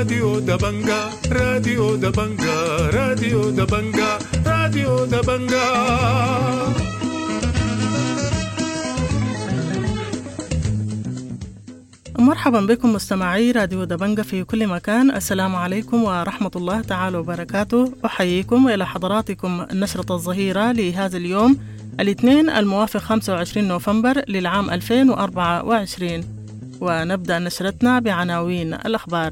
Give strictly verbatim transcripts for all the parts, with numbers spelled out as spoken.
راديو دبنجا راديو دبنجا راديو دبنجا راديو دبنجا. مرحبا بكم مستمعي راديو دبنجا في كل مكان. السلام عليكم ورحمة الله تعالى وبركاته. أحييكم إلى حضراتكم نشرة الظهيرة لهذا اليوم الاثنين الموافق خمسة وعشرين نوفمبر للعام ألفين وأربعة وعشرين، ونبدأ نشرتنا بعناوين الأخبار.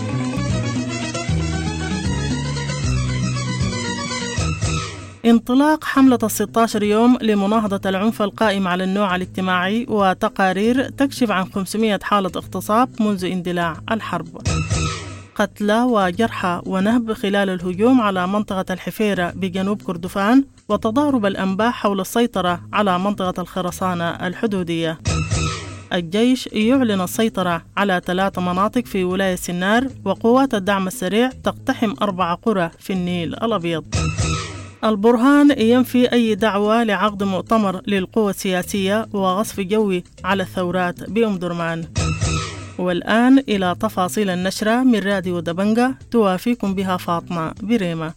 انطلاق حملة الستة عشر يوم لمناهضة العنف القائم على النوع الاجتماعي، وتقارير تكشف عن خمسمائة حالة اغتصاب منذ اندلاع الحرب. قتلى وجرحى ونهب خلال الهجوم على منطقة الحفيرة بجنوب كردفان، وتضارب الأنباء حول السيطرة على منطقة الخرسانة الحدودية. الجيش يعلن السيطرة على ثلاث مناطق في ولاية سنار، وقوات الدعم السريع تقتحم أربع قرى في النيل الأبيض. البرهان ينفي أي دعوة لعقد مؤتمر للقوى السياسية وغصب جوي على الثورات بأم درمان. والآن إلى تفاصيل النشرة من راديو دبنجا، توافيكم بها فاطمة بريمة.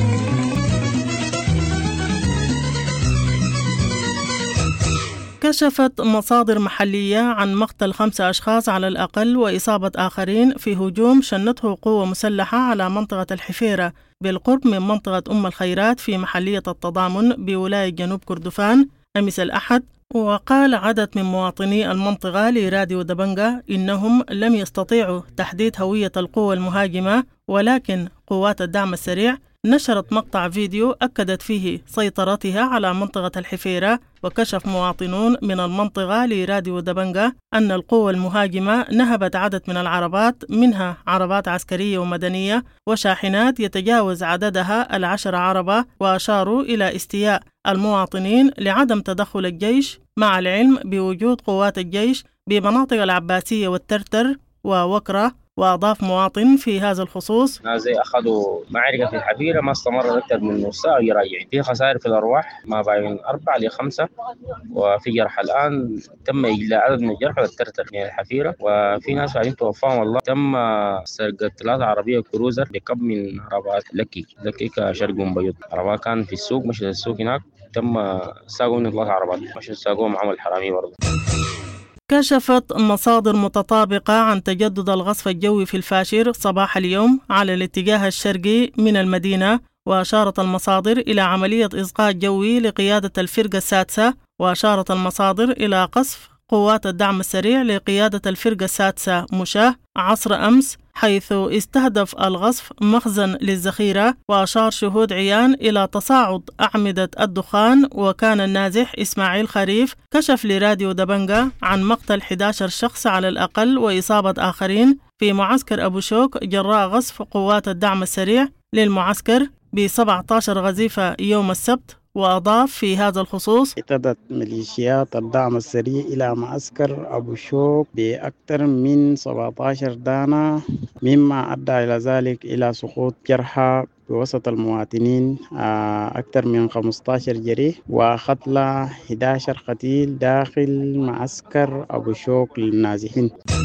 كشفت مصادر محلية عن مقتل خمسة أشخاص على الأقل وإصابة آخرين في هجوم شنته قوة مسلحة على منطقة الحفيرة بالقرب من منطقة أم الخيرات في محلية التضامن بولاية جنوب كردفان أمس الأحد. وقال عدد من مواطني المنطقة لراديو دبنجا إنهم لم يستطيعوا تحديد هوية القوة المهاجمة، ولكن قوات الدعم السريع نشرت مقطع فيديو أكدت فيه سيطرتها على منطقة الحفيرة. وكشف مواطنون من المنطقة لراديو دبنجا أن القوة المهاجمة نهبت عدد من العربات، منها عربات عسكرية ومدنية وشاحنات يتجاوز عددها العشر عربة، وأشاروا إلى استياء المواطنين لعدم تدخل الجيش، مع العلم بوجود قوات الجيش بمناطق العباسية والترتر ووكرة. وأضاف مواطن في هذا الخصوص: ناس زي أخذوا معركة في الحفيرة ما استمر أكثر من نص ساعة يراجعين، في خسائر في الأرواح ما بين أربعة لخمسة، وفي جرح الآن تم إجلاء عدد من الجرح والترتر من الحفيرة، وفي ناس بعدين توفاهم الله. تم سرقة ثلاثة عربية كروزر بكم من عربات لكي لكي كشرق بيض. عربات كان في السوق، مشت السوق هناك تم ساقوا من ثلاثة عربات، مشت ساقوهم عمل حرامي برضه. كشفت مصادر متطابقة عن تجدد الغصف الجوي في الفاشر صباح اليوم على الاتجاه الشرقي من المدينة، وأشارت المصادر إلى عملية إسقاط جوي لقيادة الفرقة السادسة. وأشارت المصادر إلى قصف قوات الدعم السريع لقيادة الفرقة السادسة مشاه عصر أمس، حيث استهدف الغصف مخزن للذخيرة. وأشار شهود عيان إلى تصاعد أعمدة الدخان. وكان النازح إسماعيل خريف كشف لراديو دبنجا عن مقتل أحد عشر شخص على الأقل وإصابة آخرين في معسكر أبو شوك جراء غصف قوات الدعم السريع للمعسكر ب سبعة عشر غزيفة يوم السبت. وأضاف في هذا الخصوص: اتدت ميليشيات الدعم السريع إلى معسكر أبو شوك بأكثر من سبعة عشر دانة، مما أدى إلى ذلك إلى سقوط جرحى بوسط المواطنين أكثر من خمسة عشر جريح، وقتلى أحد عشر قتيل داخل معسكر أبو شوك للنازحين.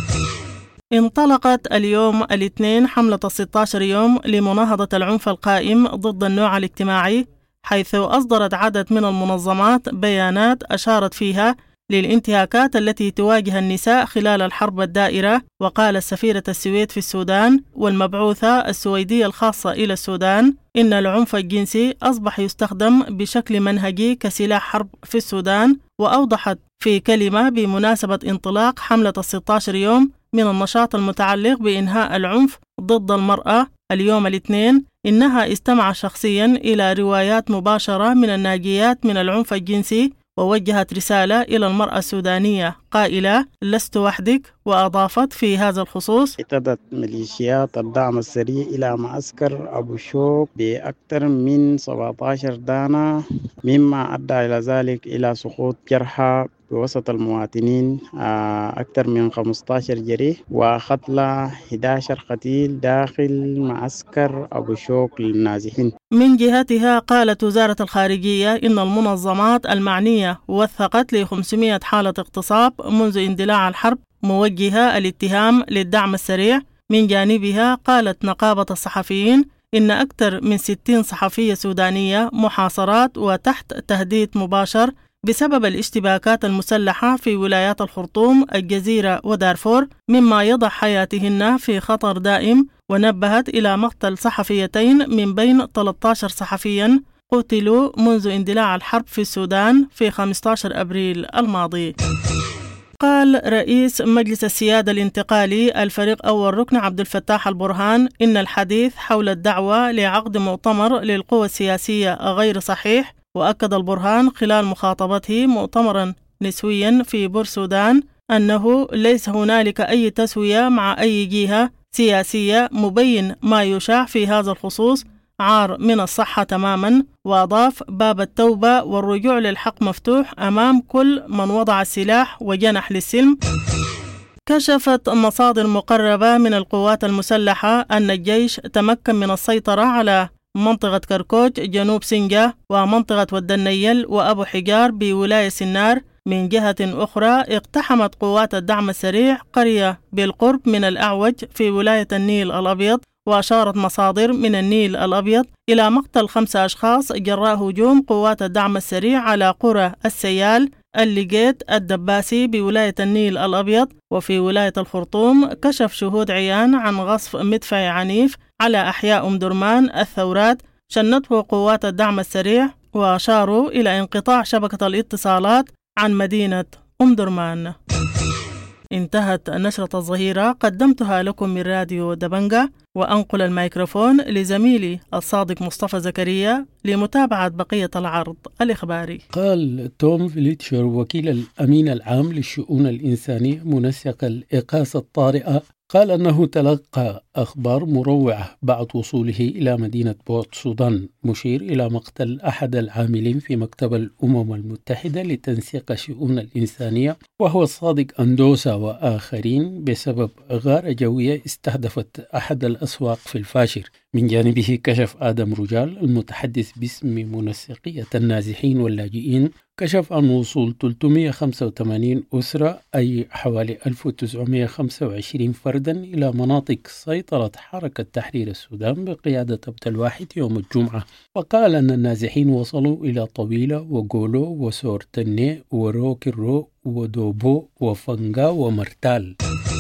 انطلقت اليوم الاثنين حملة الستة عشر يوم لمناهضة العنف القائم ضد النوع الاجتماعي، حيث أصدرت عدد من المنظمات بيانات أشارت فيها للانتهاكات التي تواجه النساء خلال الحرب الدائرة. وقالت سفيرة السويد في السودان والمبعوثة السويدية الخاصة إلى السودان إن العنف الجنسي أصبح يستخدم بشكل منهجي كسلاح حرب في السودان. وأوضحت في كلمة بمناسبة انطلاق حملة الستة عشر يوم من النشاط المتعلق بإنهاء العنف ضد المرأة اليوم الاثنين إنها استمع شخصيا إلى روايات مباشرة من الناجيات من العنف الجنسي، ووجهت رسالة إلى المرأة السودانية قائلة: لست وحدك. وأضافت في هذا الخصوص: اتدت ميليشيات الدعم السريع إلى معسكر أبو شوك بأكثر من سبعة عشر دانة، مما أدى إلى ذلك إلى سقوط جرحى بوسط المواطنين أكثر من خمسة عشر جريح، وقتلى أحد عشر قتيل داخل معسكر أبو شوك للنازحين. من جهتها قالت وزارة الخارجية إن المنظمات المعنية وثقت ل خمسمائة حالة اغتصاب منذ اندلاع الحرب، موجهة الاتهام للدعم السريع من جانبها قالت نقابة الصحفيين إن أكثر من ستين صحفية سودانية محاصرات وتحت تهديد مباشر بسبب الاشتباكات المسلحة في ولايات الخرطوم، الجزيرة ودارفور، مما يضع حياتهن في خطر دائم. ونبهت إلى مقتل صحفيتين من بين ثلاثة عشر صحفيا قتلوا منذ اندلاع الحرب في السودان في خمسة عشر أبريل الماضي. قال رئيس مجلس السيادة الانتقالي الفريق أول ركن عبد الفتاح البرهان إن الحديث حول الدعوة لعقد مؤتمر للقوى السياسية غير صحيح. وأكد البرهان خلال مخاطبته مؤتمرا نسويا في بورسودان أنه ليس هنالك أي تسوية مع أي جهة سياسية، مبين ما يشاع في هذا الخصوص عار من الصحة تماما. وأضاف باب التوبة والرجوع للحق مفتوح أمام كل من وضع السلاح وجنح للسلم. كشفت مصادر مقربة من القوات المسلحة أن الجيش تمكن من السيطرة على منطقة كركوج جنوب سنجة ومنطقة ودنيل وأبو حجار بولاية سنار. من جهة أخرى اقتحمت قوات الدعم السريع قرية بالقرب من الأعوج في ولاية النيل الأبيض. وأشارت مصادر من النيل الأبيض إلى مقتل خمسة أشخاص جراء هجوم قوات الدعم السريع على قرى السيال، الليجيت، الدباسي بولاية النيل الأبيض. وفي ولاية الخرطوم كشف شهود عيان عن غصف مدفعي عنيف على أحياء أم درمان الثورات شنته قوات الدعم السريع، وأشاروا إلى انقطاع شبكة الاتصالات عن مدينة أم درمان. انتهت نشرة الظهيرة، قدمتها لكم من راديو دبنجة، وأنقل الميكروفون لزميلي الصادق مصطفى زكريا لمتابعة بقية العرض الإخباري. قال توم فليتشر وكيل الأمين العام للشؤون الإنسانية منسق الإقاصة الطارئة، قال أنه تلقى أخبار مروعة بعد وصوله إلى مدينة بورت سودان، مشير إلى مقتل أحد العاملين في مكتب الأمم المتحدة لتنسيق الشؤون الإنسانية وهو الصادق أندوسا وآخرين بسبب غارة جوية استهدفت أحد الأسواق في الفاشر. من جانبه كشف آدم رجال المتحدث باسم منسقية النازحين واللاجئين كشف عن وصول ثلاثمئة وخمسة وثمانين أسرة أي حوالي ألف وتسعمئة وخمسة وعشرين فردا إلى مناطق سيطرة حركة تحرير السودان بقيادة عبد الواحد يوم الجمعة. وقال أن النازحين وصلوا إلى طويلة وغولو وسورتني وروكرو ودوبو وفنغا ومرتال.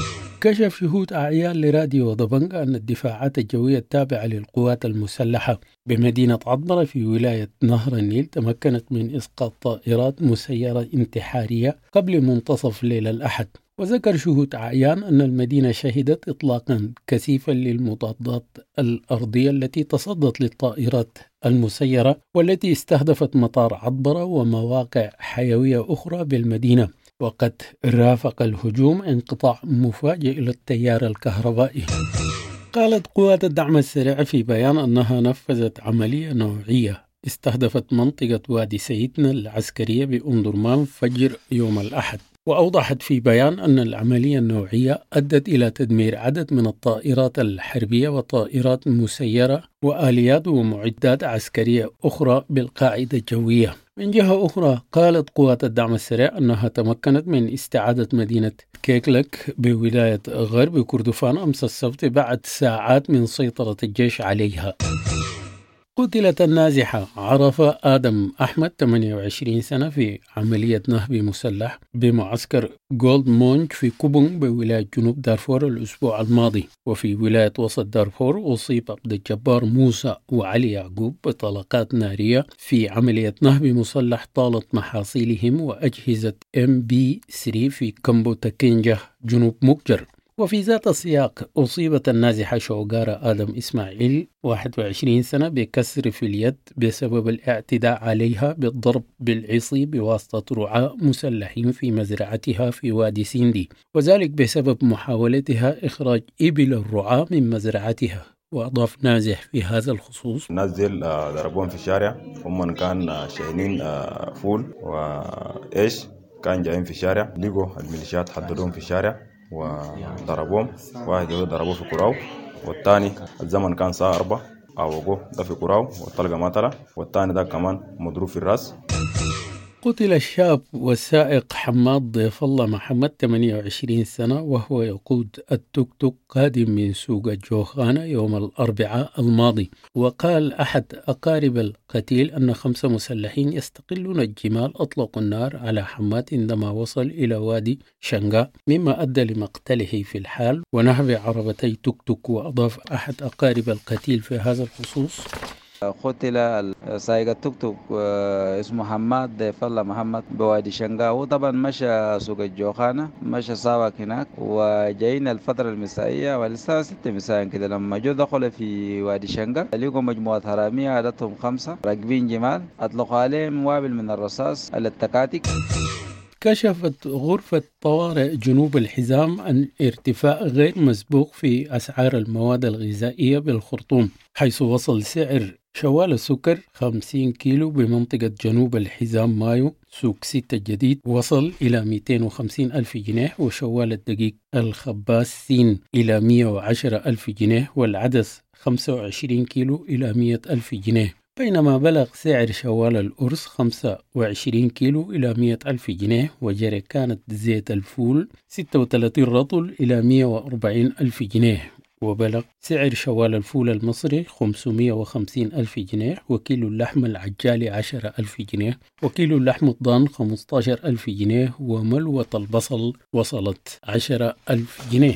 كشف شهود أعيان لراديو دبنجة أن الدفاعات الجوية التابعة للقوات المسلحة بمدينة عطبرة في ولاية نهر النيل تمكنت من إسقاط طائرات مسيرة انتحارية قبل منتصف ليلة الأحد. وذكر شهود أعيان أن المدينة شهدت إطلاقا كثيفا للمضادات الأرضية التي تصدت للطائرات المسيرة والتي استهدفت مطار عطبرة ومواقع حيوية أخرى بالمدينة. وقد رافق الهجوم انقطاع مفاجئ للتيار الكهربائي. قالت قوات الدعم السريع في بيان أنها نفذت عملية نوعية استهدفت منطقة وادي سيدنا العسكرية بأم درمان فجر يوم الأحد. وأوضحت في بيان أن العملية النوعية أدت إلى تدمير عدد من الطائرات الحربية وطائرات مسيرة وآليات ومعدات عسكرية أخرى بالقاعدة الجوية. من جهة أخرى قالت قوات الدعم السريع أنها تمكنت من استعادة مدينة كيكلك بولاية غرب كردفان أمس السبت بعد ساعات من سيطرة الجيش عليها. قتلت النازحة عرفة آدم أحمد ثمانية وعشرين سنة في عملية نهب مسلح بمعسكر جولد مونج في كوبون بولاية جنوب دارفور الأسبوع الماضي. وفي ولاية وسط دارفور أصيب عبد الجبار موسى وعلي يعقوب بطلقات نارية في عملية نهب مسلح طالت محاصيلهم وأجهزة إم بي ثلاثة في كمبو تكينجة جنوب مكجر. وفي ذات السياق أصيبت النازحة شوغارة آدم إسماعيل واحد وعشرين سنة بكسر في اليد بسبب الاعتداء عليها بالضرب بالعصي بواسطة رعاة مسلحين في مزرعتها في وادي سيندي، وذلك بسبب محاولتها إخراج إبل الرعاة من مزرعتها. وأضاف نازح في هذا الخصوص: الناس دي ضربوهم في الشارع، هم كان شايلين فول وإيش كان جايين في الشارع، لقوا الميليشيات حضروهم في الشارع وضربوهم. واحد ضربوه في كراو والثاني الزمن كان ساعة أربعة أوقوه ده في كراو والطلقة ما طلع، والثاني ده كمان مضروب في الرأس. قتل الشاب والسائق حماد ضيف الله محمد ثمانية وعشرين سنة وهو يقود التوك توك قادم من سوق الجوخانة يوم الأربعاء الماضي. وقال أحد أقارب القتيل أن خمسة مسلحين يستقلون الجمال أطلقوا النار على حماد عندما وصل إلى وادي شنغا، مما أدى لمقتله في الحال ونهب عربتي توك توك. وأضاف أحد أقارب القتيل في هذا الخصوص: قتل سائق التوك توك اسمه حماد ضيف الله محمد بوادي شنغا. هو طبعا مشى سوق الجوخانة، مشى ساوك هناك، وجايين الفترة المسائية والساعة ستة مساء كده. لما جو دخلوا في وادي شنغا لقوا مجموعة هرامية عددهم خمسة راكبين جمال، أطلقوا عليهم وابل من الرصاص على التكاتك. كشفت غرفة طوارئ جنوب الحزام عن ارتفاع غير مسبوق في أسعار المواد الغذائية بالخرطوم، حيث وصل سعر شوال السكر خمسين كيلو بمنطقة جنوب الحزام مايو سوق ستة الجديد وصل إلى مئتين وخمسين ألف جنيه، وشوال الدقيق الخباز سين إلى مئة وعشرة ألف جنيه، والعدس خمسة وعشرين كيلو إلى مئة ألف جنيه، بينما بلغ سعر شوال الأرز خمسة وعشرين كيلو إلى مئة ألف جنيه، وجريكانة زيت الفول ستة وثلاثين رطل إلى مئة وأربعين ألف جنيه، وبلغ سعر شوال الفول المصري خمسمئة وخمسين ألف جنيه، وكيلو اللحم العجالي عشرة ألف جنيه، وكيلو اللحم الضان خمسة عشر ألف جنيه، وملوة البصل وصلت عشرة ألف جنيه.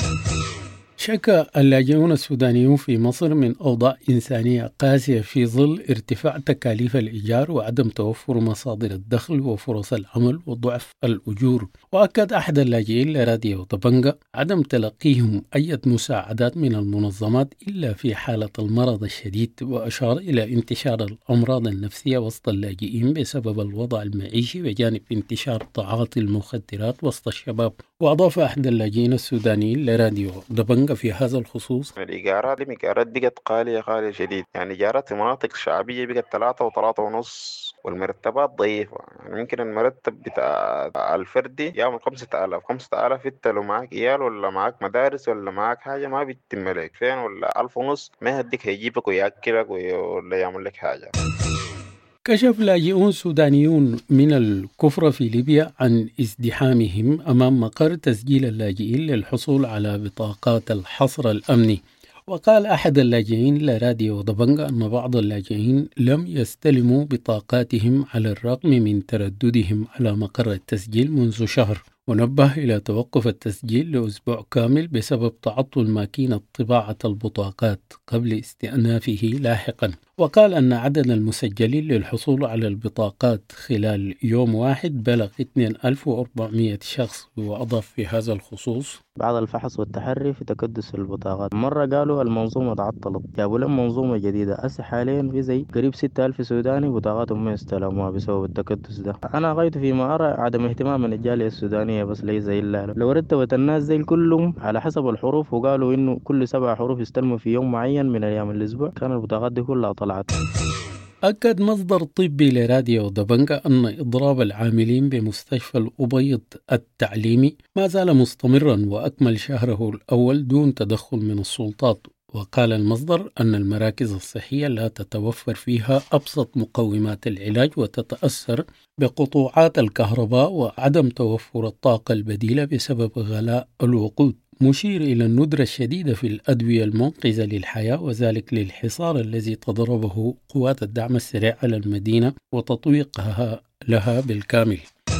شكى اللاجئون السودانيون في مصر من أوضاع إنسانية قاسية في ظل ارتفاع تكاليف الإيجار وعدم توفر مصادر الدخل وفرص العمل وضعف الأجور. وأكد أحد اللاجئين لراديو طبنجة عدم تلقيهم أي مساعدات من المنظمات إلا في حالة المرض الشديد، وأشار إلى انتشار الأمراض النفسية وسط اللاجئين بسبب الوضع المعيشي بجانب انتشار تعاطي المخدرات وسط الشباب. وأضاف أحد اللاجئين السودانيين لراديو طبنجة في هذا الخصوص: الإيجارات دي ميجارات بقت غالية غالية شديد، يعني إيجارات في مناطق شعبية بقت ثلاثة وثلاثة ونص، والمرتبات ضعيفة. يعني ممكن المرتب بتاع الفردي يعمل خمسة آلاف خمسة آلاف انت لو معاك عيال ولا معاك مدارس ولا معاك حاجة ما بيتم لك فين، ولا ألف ونص ما يهديك هيجيبك ويأكلك ولا يعمل لك حاجة. كشف لاجئون سودانيون من الكفر في ليبيا عن ازدحامهم أمام مقر تسجيل اللاجئين للحصول على بطاقات الحصر الأمني. وقال أحد اللاجئين لراديو طبنجة أن بعض اللاجئين لم يستلموا بطاقاتهم على الرغم من ترددهم على مقر التسجيل منذ شهر، ونبه إلى توقف التسجيل لأسبوع كامل بسبب تعطل ماكينة طباعة البطاقات قبل استئنافه لاحقا. وقال أن عدد المسجلين للحصول على البطاقات خلال يوم واحد بلغ اثنين ألف وأربعمئة شخص. وأضاف في هذا الخصوص: بعد الفحص والتحري في تكدس البطاقات، مرة قالوا المنظومة تعطلت، جابوا لهم منظومة جديدة. هسه حاليا في زي قريب ستة ألف سوداني بطاقاتهم ما استلموها بسبب التكدس ده. أنا غايت فيما أرى عدم اهتمام من الجالية السودانية بس ليس إلا لو رتبت الناس زي كلهم على حسب الحروف وقالوا إنه كل سبع حروف يستلموا في يوم معين من أيام الأسبوع، كان البطاقات دي كلها طلعت. أكد مصدر طبي لراديو طبنجة أن إضراب العاملين بمستشفى الأبيض التعليمي ما زال مستمرا وأكمل شهره الأول دون تدخل من السلطات. وقال المصدر أن المراكز الصحية لا تتوفر فيها أبسط مقومات العلاج وتتأثر بقطوعات الكهرباء وعدم توفر الطاقة البديلة بسبب غلاء الوقود، مشير إلى الندرة الشديدة في الأدوية المنقذة للحياة، وذلك للحصار الذي تضربه قوات الدعم السريع على المدينة وتطويقها لها بالكامل.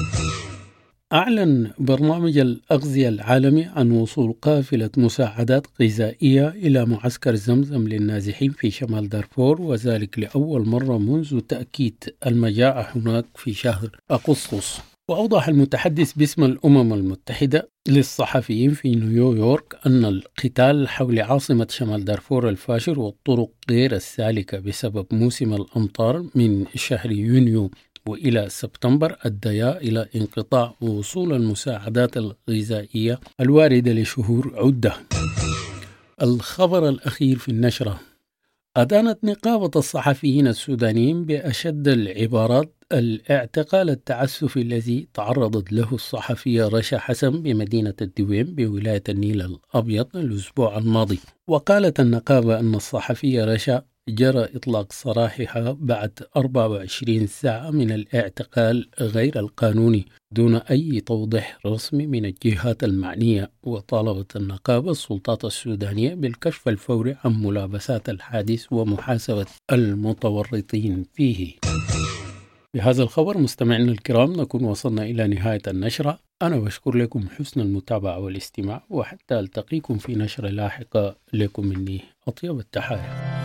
أعلن برنامج الأغذية العالمي عن وصول قافلة مساعدات غذائية إلى معسكر زمزم للنازحين في شمال دارفور، وذلك لأول مرة منذ تأكيد المجاعة هناك في شهر أغسطس. وأوضح المتحدث باسم الأمم المتحدة للصحفيين في نيويورك أن القتال حول عاصمة شمال دارفور الفاشر والطرق غير السالكة بسبب موسم الأمطار من شهر يونيو وإلى سبتمبر أديا إلى انقطاع وصول المساعدات الغذائية الواردة لشهور عدة. الخبر الأخير في النشرة: أدانت نقابة الصحفيين السودانيين بأشد العبارات الاعتقال التعسفي الذي تعرضت له الصحفية رشا حسن بمدينة الدويم بولاية النيل الأبيض الأسبوع الماضي. وقالت النقابة أن الصحفية رشا جرى إطلاق سراحها بعد أربعة وعشرين ساعة من الاعتقال غير القانوني دون أي توضيح رسمي من الجهات المعنية، وطالبت النقابة السلطات السودانية بالكشف الفوري عن ملابسات الحادث ومحاسبة المتورطين فيه. بهذا الخبر مستمعينا الكرام نكون وصلنا إلى نهاية النشرة. أنا بشكر لكم حسن المتابعة والاستماع، وحتى ألتقيكم في نشرة لاحقة لكم مني أطيب التحايا.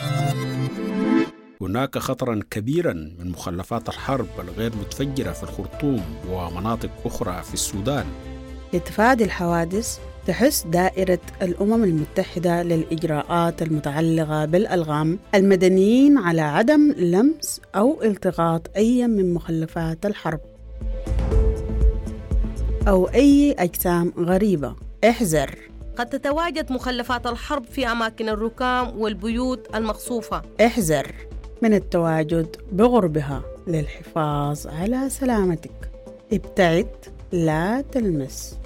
هناك خطرا كبيرا من مخلفات الحرب الغير متفجرة في الخرطوم ومناطق أخرى في السودان. لتفادي الحوادث تحث دائرة الأمم المتحدة للإجراءات المتعلقة بالألغام المدنيين على عدم لمس أو التقاط أي من مخلفات الحرب أو أي أجسام غريبة. احذر، قد تتواجد مخلفات الحرب في أماكن الركام والبيوت المقصوفة. احذر من التواجد بغربها للحفاظ على سلامتك. ابتعد، لا تلمس.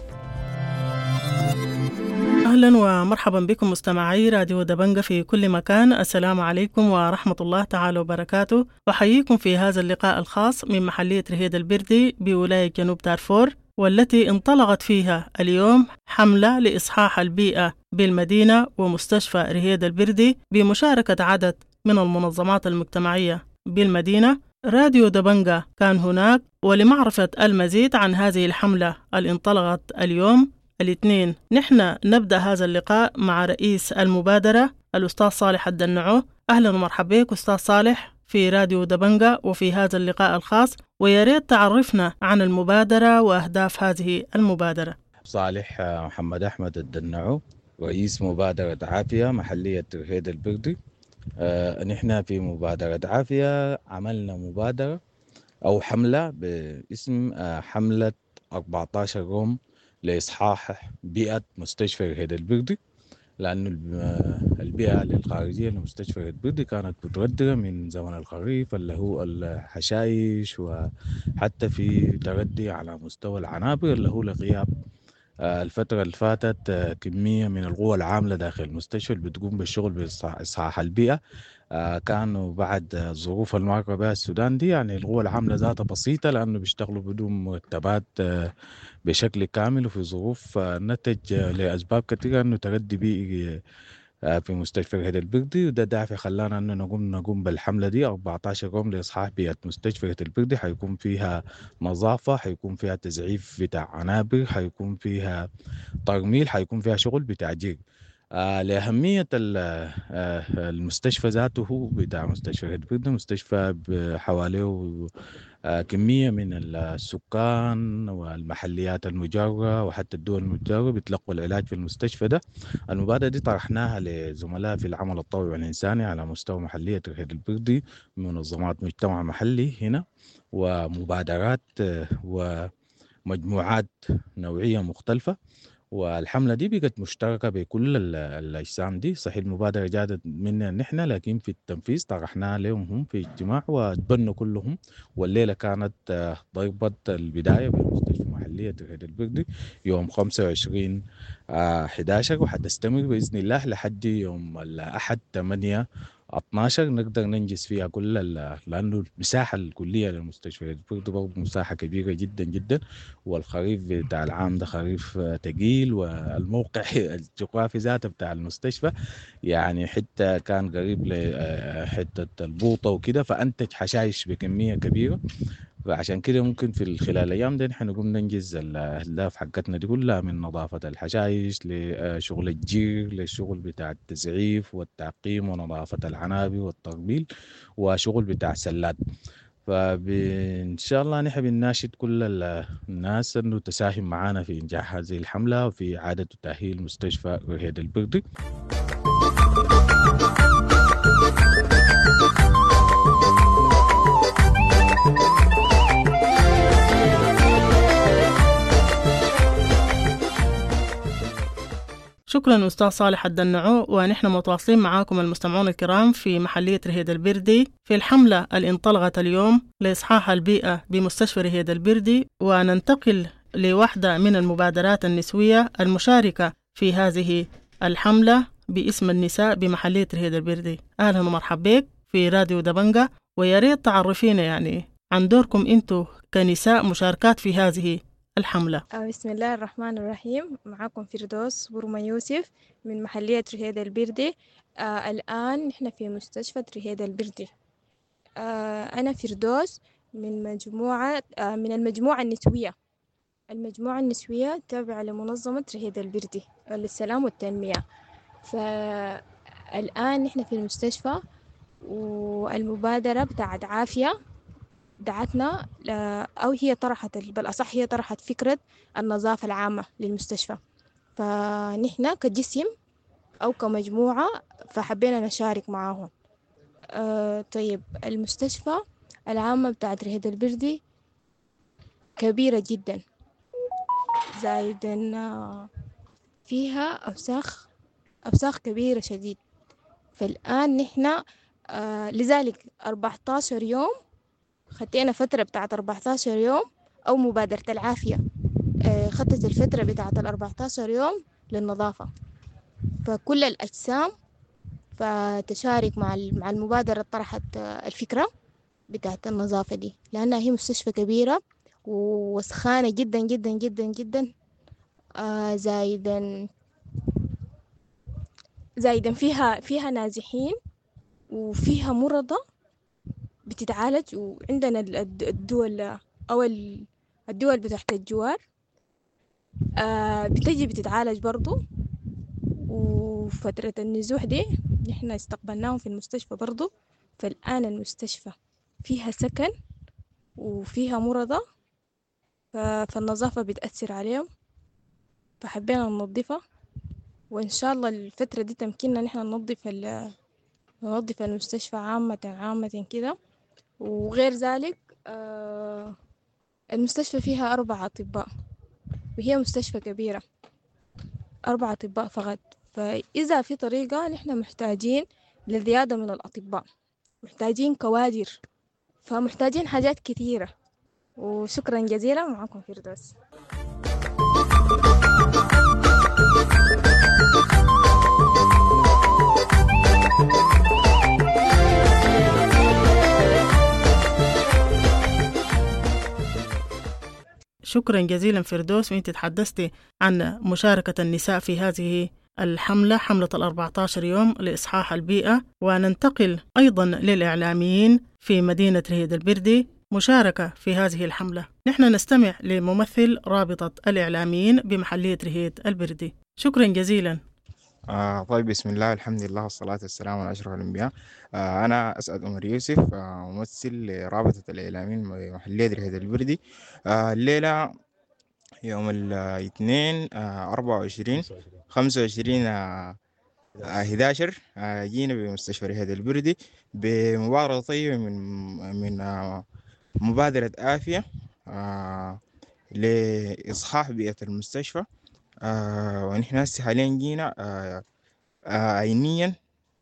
أهلا ومرحبا بكم مستمعي راديو دبنجة في كل مكان. السلام عليكم ورحمة الله تعالى وبركاته، وحييكم في هذا اللقاء الخاص من محلية رهيد البردي بولاية جنوب دارفور، والتي انطلقت فيها اليوم حملة لإصحاح البيئة بالمدينة ومستشفى رهيد البردي بمشاركة عدد من المنظمات المجتمعية بالمدينة. راديو دبنجة كان هناك، ولمعرفة المزيد عن هذه الحملة اللي انطلقت اليوم الاثنين نحن نبدأ هذا اللقاء مع رئيس المبادرة الأستاذ صالح الدنعو. أهلا ومرحبا بك أستاذ صالح في راديو دبنجة وفي هذا اللقاء الخاص، وياريت تعرفنا عن المبادرة وأهداف هذه المبادرة. صالح محمد أحمد الدنعو، رئيس مبادرة عافية محلية رهيد البردي. آه نحن في مبادرة عافية عملنا مبادرة أو حملة باسم آه حملة أربعة عشر يوم لإصحاح بيئة مستشفى رهيد البردي، لأن البيئة الخارجية لمستشفى رهيد البردي كانت مترددة من زمن الخريف اللي هو الحشائش، وحتى في تردي على مستوى العنابر اللي هو لغياب الفترة اللي فاتت كمية من القوى العاملة داخل المستشفى اللي بتقوم بالشغل بإصحاح البيئة. كانوا بعد الظروف المارة بها السودان دي، يعني القوى العاملة ذاتها بسيطة لأنه بيشتغلوا بدون مرتبات بشكل كامل، وفي ظروف نتج لأسباب كثيرة أنه تردي بيئي في مستشفى رهيد البردي، وده دافع خلانا أنه نقوم نقوم بالحملة دي أربعة عشر يوم لإصحاح بيئة مستشفى رهيد البردي. حيكون فيها نظافة، حيكون فيها تزعيف بتاع عنابر، حيكون فيها ترميل، حيكون فيها شغل بتاع جير. آه لأهمية آه المستشفى ذاته بتاع مستشفى رهيد البردي، مستشفى بحواليه آه كمية من السكان والمحليات المجاورة وحتى الدول المجاورة بيتلقوا العلاج في المستشفى ده. المبادرة دي طرحناها لزملاء في العمل الطوعي والإنساني على مستوى محلية رهيد البردي، منظمات مجتمع محلي هنا، ومبادرات آه ومجموعات نوعية مختلفة. والحملة دي بقت مشتركة بكل الأجسام دي. صحيح المبادرة جادت مننا نحن، لكن في التنفيذ طرحناها لهم هم في اجتماع وتبنوا كلهم. والليلة كانت ضربة البداية بالمستشفى المحلية رهيد البردي يوم خمسة وعشرين أحد عشر، وحتستمر بإذن الله لحد يوم الأحد ثمانية اثناشر نقدر ننجز فيها كل، لأنه المساحة الكلية للمستشفى رهيد البردي برضه مساحة كبيرة جدا جدا، والخريف بتاع العام ده خريف تقيل، والموقع الجغرافي ذاته بتاع المستشفى يعني حتى كان قريب لحتة البوطة وكده، فأنتج حشائش بكمية كبيرة. فعشان كده ممكن في خلال الأيام دي نحن نقوم ننجز الأهداف حقتنا دي كلها، من نظافة الحشائش لشغل الجير للشغل بتاع التزعيف والتعقيم ونظافة العنابر والترميل وشغل بتاع سلات. فإن شاء الله نحن بنناشد كل الناس أنه تساهم معنا في إنجاح هذه الحملة وفي إعادة تأهيل مستشفى رهيد البردي. شكرا أستاذ صالح الدنعو، ونحن متواصلين معاكم المستمعون الكرام في محلية رهيد البردي في الحملة اللي انطلقت اليوم لإصحاح البيئة بمستشفى رهيد البردي، وننتقل لواحدة من المبادرات النسوية المشاركة في هذه الحملة باسم النساء بمحلية رهيد البردي. أهلا ومرحبا بك في راديو دبنجة، ويا ريت تعرفينا يعني عن دوركم أنتو كنساء مشاركات في هذه الحملة. بسم الله الرحمن الرحيم. معكم فردوس برما يوسف من محلية رهيد البردي. آه الآن نحن في مستشفى رهيد البردي. آه أنا فردوس من مجموعة آه من المجموعة النسوية. المجموعة النسوية تابعة لمنظمة رهيد البردي للسلام والتنمية. فالآن نحن في المستشفى، والمبادرة بتاعت عافية دعتنا أو هي طرحت بالأصح هي طرحت فكرة النظافة العامة للمستشفى. فنحن كجسم أو كمجموعة فحبينا نشارك معاهم. أه طيب، المستشفى العامة بتاعت رهيد البردي كبيرة جدا، زايدا فيها أوساخ أوساخ كبيرة شديد. فالآن نحن آه لذلك أربعة عشر يوم خدينا فترة بتاعت أربعة عشر يوم، أو مبادرة العافية آه خدت الفترة بتاعت الأربعة عشر يوم للنظافة. فكل الأجسام فتشارك مع مع المبادرة طرحت آه الفكرة بتاعت النظافة دي، لأنها هي مستشفى كبيرة ووسخانة جدا جدا جدا جدا. آه زايدا زايدا فيها فيها نازحين وفيها مرضى بتتعالج، وعندنا الدول أو الدول بتاعت الجوار آه بتجي بتتعالج برضو. وفترة النزوح دي نحن استقبلناهم في المستشفى برضو. فالآن المستشفى فيها سكن وفيها مرضى، فالنظافة بتأثر عليهم، فحبينا ننظفها. وإن شاء الله الفترة دي تمكننا نحن ننظف ننظف المستشفى عامة عامة كده. وغير ذلك آه المستشفى فيها أربع أطباء، وهي مستشفى كبيرة، أربع أطباء فقط. فإذا في طريقة نحن محتاجين لزيادة من الأطباء، محتاجين كوادر، فمحتاجين حاجات كثيرة. وشكرا جزيلا. معكم فردوس. شكرا جزيلا فردوس. وانت تحدثتي عن مشاركة النساء في هذه الحملة، حملة الأربعة عشر يوم لإصحاح البيئة. وننتقل أيضا للإعلاميين في مدينة رهيد البردي مشاركة في هذه الحملة. نحن نستمع لممثل رابطة الإعلاميين بمحلية رهيد البردي. شكرا جزيلا. آه طيب، بسم الله الحمد لله والصلاة والسلام على أشرف الأنبياء. آه أنا أسعد عمر يوسف، آه ممثل لرابطة الإعلاميين بمحلية رهيد البردي. آه الليلة يوم الاثنين آه أربعة وعشرين خمسة وعشرين آه أحد عشر آه جينا بمستشفى رهيد البردي بمبادرة طيبة من من آه مبادرة آفية آه لإصحاح بيئة المستشفى. آه ونحن هسه حاليا جينا آه آه عينيا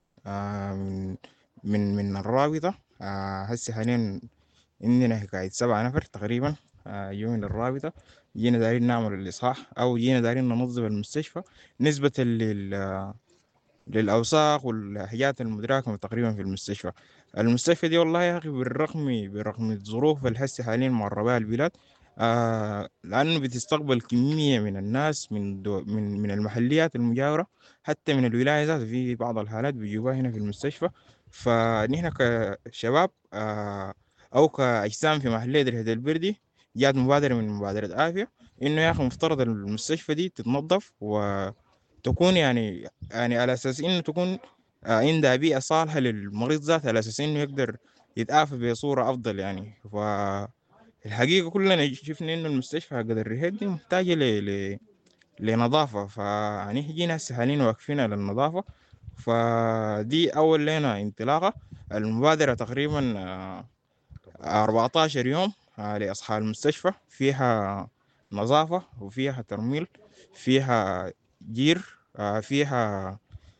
آه من من من الرابطة. آه هسه حاليا عندنا قاعد سبعة نفر تقريبا آه يوم الرابطة. جينا دارين نعمل الإصحاح أو جينا دارين ننظم المستشفى نسبة لل للأوساخ والحاجات المتراكمة تقريبا في المستشفى. المستشفى دي والله يا أخي بالرغم برغم الظروف اللي هسه حاليا معرضة بها البلاد، آه لأنه بتستقبل كمية من الناس من دو من من المحليات المجاورة، حتى من الولاية ذاتها في بعض الحالات بيجيبوها هنا في المستشفى. فنحن كشباب آه أو كأجسام في محلية رهيد البردي جات مبادرة من مبادرة آفية إنه يا أخي مفترض المستشفى دي تتنظف وتكون يعني يعني على أساس إنه تكون آه عندها بيئة صالحة للمريض ذاته، على أساس إنه يقدر يتعافى بصورة أفضل يعني. ف الحقيقة كلنا شفنا إنه المستشفى قد الرهيد دي محتاجة ل... ل... لنظافة. فيعني جينا هسه حاليا واقفين على النظافة. فدي أول لنا انطلاقة المبادرة تقريبا أربعة عشر يوم لأصحاب المستشفى، فيها نظافة وفيها ترميل، فيها جير، فيها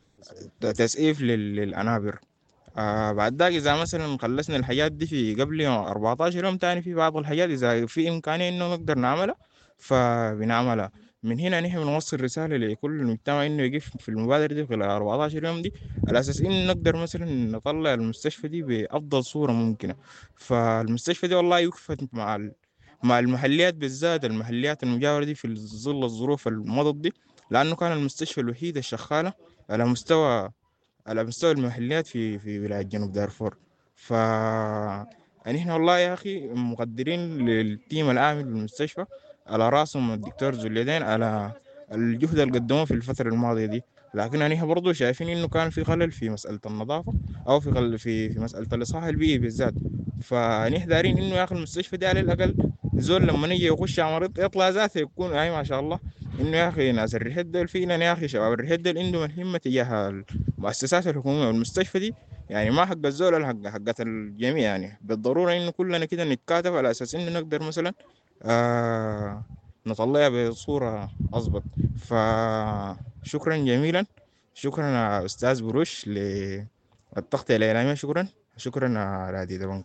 تسقيف للأنابر. آه بعد ذلك إذا مثلا خلصنا الحاجات دي في قبل يوم أربعة عشر يوم تاني، في بعض الحاجات إذا في إمكانية إنه نقدر نعملها فبنعملها. من هنا نحن بنوصل رسالة لكل المجتمع إنه يقف في المبادرة دي خلال أربعة عشر يوم دي، على أساس إنه نقدر مثلا نطلع المستشفى دي بأفضل صورة ممكنة. فالمستشفى دي والله يوقفت مع ال... مع المحليات بالذات، المحليات المجاورة دي في ظل الظروف المضت دي، لأنه كان المستشفى الوحيد الشغالة على مستوى على مستوى المحليات في في ولاية جنوب دارفور. ف يعني احنا والله يا أخي مقدرين للتيم العامل بالمستشفى، على راسهم الدكتور ذو اليدين، على الجهد اللي قدموه في الفترة الماضية دي. لكن احنا برضو شايفين إنه كان في خلل في مسألة النظافة أو في خلل في في مسألة الإصلاح البيئي بالذات. فنحن دارين إنه يا أخي المستشفى دي على الأقل زول لما يجي يخش على مريض يطلع ذاته يكون أي ما شاء الله إنه يا أخي ناس الرحلة دول فينا يا أخي شباب الرحلة دول عندهم الهمة تجاه المؤسسات الحكومية والمستشفى دي، يعني ما حق الزول الحق حقت الجميع، يعني بالضرورة إنه كلنا كده نتكاتف على أساس إنه نقدر مثلا آه نطلعها بصورة أضبط. فشكرا جميلا، شكرا يا أستاذ بروش للتغطية الإعلامية، شكرا شكرا على هذه البنك.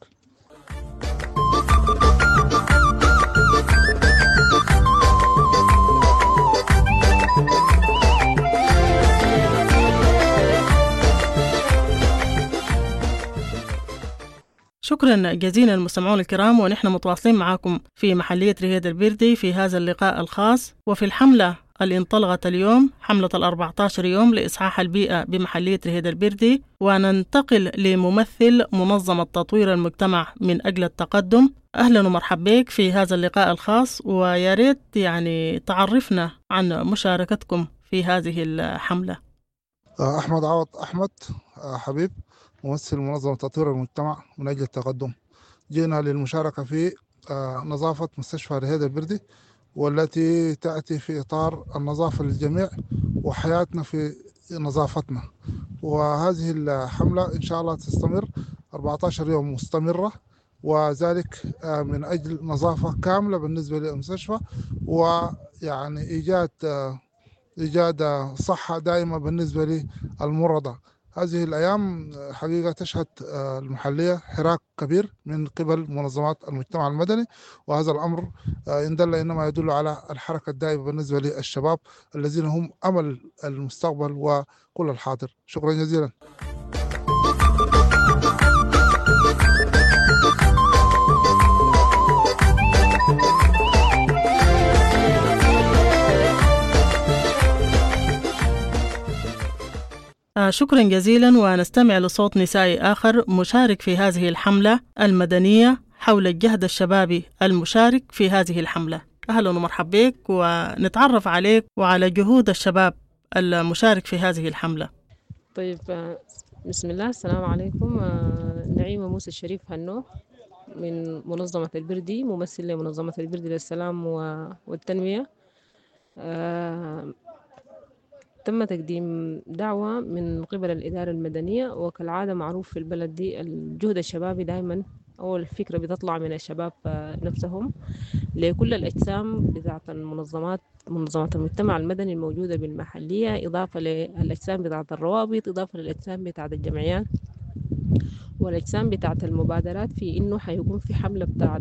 شكرا جزيلا المستمعون الكرام، ونحن متواصلين معكم في محلية رهيد البردي في هذا اللقاء الخاص. وفي الحملة اللي انطلقت اليوم، حملة الأربعة عشر يوم لإصحاح البيئة بمحلية رهيد البردي، وننتقل لممثل منظمة تطوير المجتمع من أجل التقدم. أهلا ومرحبا بك في هذا اللقاء الخاص، ويا ريت يعني تعرفنا عن مشاركتكم في هذه الحملة. أحمد عوض أحمد حبيب، ممثل منظمة تطوير المجتمع من أجل التقدم. جينا للمشاركة في نظافة مستشفى رهيد البردي، والتي تأتي في إطار النظافة للجميع وحياتنا في نظافتنا. وهذه الحملة إن شاء الله تستمر أربعة عشر يوم مستمرة، وذلك من أجل نظافة كاملة بالنسبة للمستشفى، ويعني إيجاد إيجاد صحة دائمة بالنسبة للمرضى. هذه الأيام حقيقة تشهد المحلية حراك كبير من قبل منظمات المجتمع المدني، وهذا الأمر إن دل إنما يدل على الحركة الدائمة بالنسبة للشباب الذين هم أمل المستقبل وكل الحاضر. شكرا جزيلا. شكرا جزيلا، ونستمع لصوت نسائي آخر مشارك في هذه الحملة المدنية حول الجهد الشبابي المشارك في هذه الحملة. أهلا ومرحبا بك، ونتعرف عليك وعلى جهود الشباب المشارك في هذه الحملة. طيب، بسم الله، السلام عليكم. نعيمة موسى الشريف هنو من منظمة البردي، ممثل لمنظمة البردي للسلام والتنمية. تم تقديم دعوة من قبل الإدارة المدنية، وكالعادة معروف في البلد دي الجهد الشبابي دائما أول فكرة بتطلع من الشباب نفسهم لكل الأجسام بتاعة المنظمات منظمات المجتمع المدني الموجودة بالمحلية، إضافة للأجسام بتاعة الروابط، إضافة للأجسام بتاعة الجمعيات والأجسام بتاعة المبادرات، في إنه حيكون في حملة بتاعة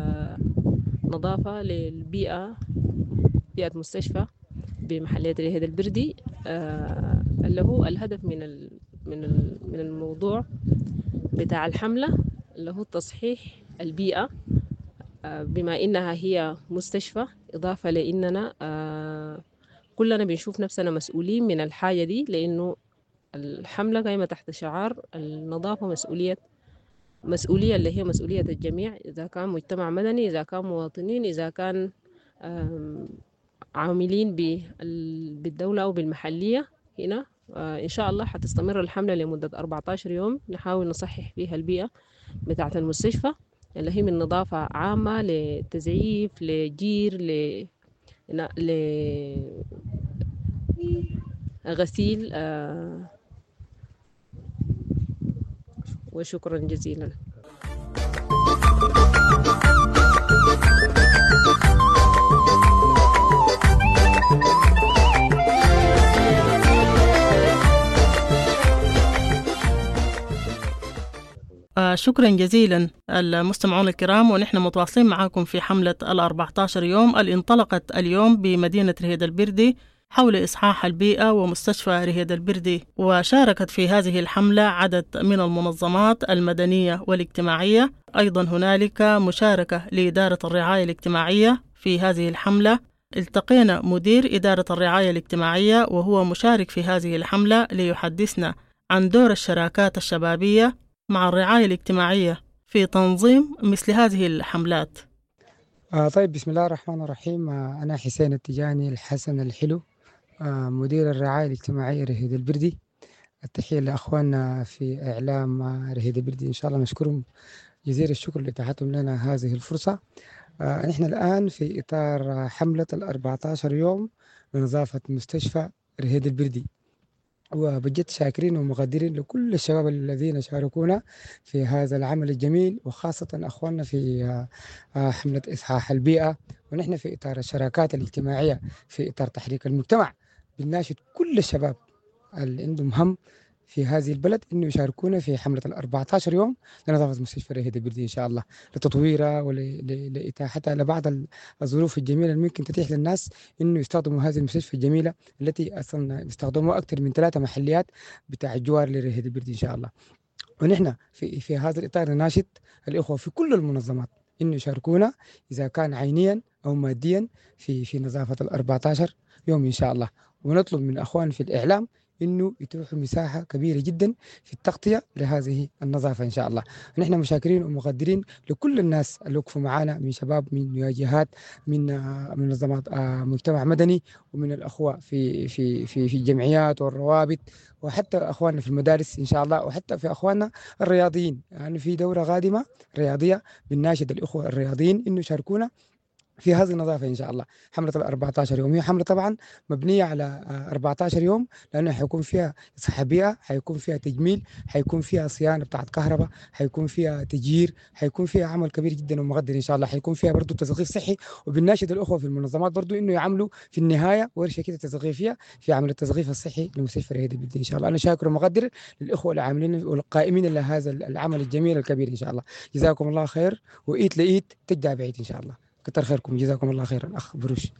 نظافة للبيئة، بيئة مستشفى بمحلية رهيد البردي. آه اللي هو الهدف من ال من ال من الموضوع بتاع الحملة اللي هو تصحيح البيئة، آه بما إنها هي مستشفى، إضافة لإننا آه كلنا بنشوف نفسنا مسؤولين من الحاجة دي، لأنه الحملة قايمة تحت شعار النظافة مسؤولية مسؤولية اللي هي مسؤولية الجميع، إذا كان مجتمع مدني، إذا كان مواطنين، إذا كان عاملين بالدولة أو بالمحلية هنا. إن شاء الله حتستمر الحملة لمدة أربعة عشر يوم، نحاول نصحح فيها البيئة بتاعة المستشفى اللي هي من نظافة عامة لتزعيف لجير ل لغسيل. وشكرا جزيلا. وشكرا جزيلا المستمعون الكرام، ونحن متواصلين معكم في حملة الأربعة عشر يوم اللي انطلقت اليوم بمدينة رهيد البردي حول إصحاح البيئة ومستشفى رهيد البردي. وشاركت في هذه الحملة عدد من المنظمات المدنية والاجتماعية. أيضا هنالك مشاركة لإدارة الرعاية الاجتماعية في هذه الحملة. التقينا مدير إدارة الرعاية الاجتماعية وهو مشارك في هذه الحملة ليحدثنا عن دور الشراكات الشبابية مع الرعاية الاجتماعية في تنظيم مثل هذه الحملات. آه طيب، بسم الله الرحمن الرحيم. آه أنا حسين التجاني الحسن الحلو، آه مدير الرعاية الاجتماعية رهيد البردي. التحية لأخواننا في إعلام آه رهيد البردي، إن شاء الله نشكرهم جزيل الشكر لإتاحتهم لنا هذه الفرصة. آه نحن الآن في إطار آه حملة الأربعة عشر يوم لنظافة مستشفى رهيد البردي، وبجد شاكرين ومقدرين لكل الشباب الذين شاركونا في هذا العمل الجميل، وخاصة أخواننا في حملة إصحاح البيئة. ونحن في إطار الشراكات الاجتماعية في إطار تحريك المجتمع بنناشد كل الشباب اللي عندهم هم في هذه البلد إنه يشاركونا في حملة الأربعة عشر يوم لنظافة مستشفى رهيد البردي إن شاء الله، لتطويرها ولإتاحتها لبعض الظروف الجميلة اللي ممكن تتيح للناس إنه يستخدموا هذه المستشفى الجميلة التي أصلا يستخدموها أكثر من ثلاثة محليات بتاع الجوار لرهيد البردي إن شاء الله. ونحن في في هذا الإطار نناشد الإخوة في كل المنظمات إنه يشاركونا إذا كان عينيا أو ماديا في في نظافة الأربعة عشر يوم إن شاء الله. ونطلب من أخوان في الإعلام إنه يتوحوا مساحة كبيرة جدا في التغطية لهذه النظافة إن شاء الله. نحن مشاكرين ومقدرين لكل الناس اللي وقفوا معنا من شباب، من جهات، من منظمات مجتمع مدني، ومن الأخوة في في في في الجمعيات والروابط، وحتى أخواننا في المدارس إن شاء الله، وحتى في أخواننا الرياضيين. يعني في دورة قادمة رياضية بنناشد الأخوة الرياضيين إنه يشاركونا في هذه النظافة إن شاء الله. حملة الأربعة عشر يوم هي حملة طبعا مبنية على أربعة عشر يوم، لأنه حيكون فيها إصحاح بيئة، حيكون فيها تجميل، حيكون فيها صيانة بتاعت كهرباء، حيكون فيها تجير، حيكون فيها عمل كبير جدا ومقدر إن شاء الله، حيكون فيها برضو تثقيف صحي. وبنناشد الأخوة في المنظمات برضو إنه يعملوا في النهاية ورشة كده تثقيفية في عمل التثقيف الصحي لمستشفى رهيد البردي إن شاء الله. أنا شاكر ومقدر للأخوة العاملين والقائمين لهذا العمل الجميل الكبير إن شاء الله. جزاكم الله خير، وإيد لإيد تجدع بعيد إن شاء الله. كتر خيركم، جزاكم الله خيرا. أخ بروش.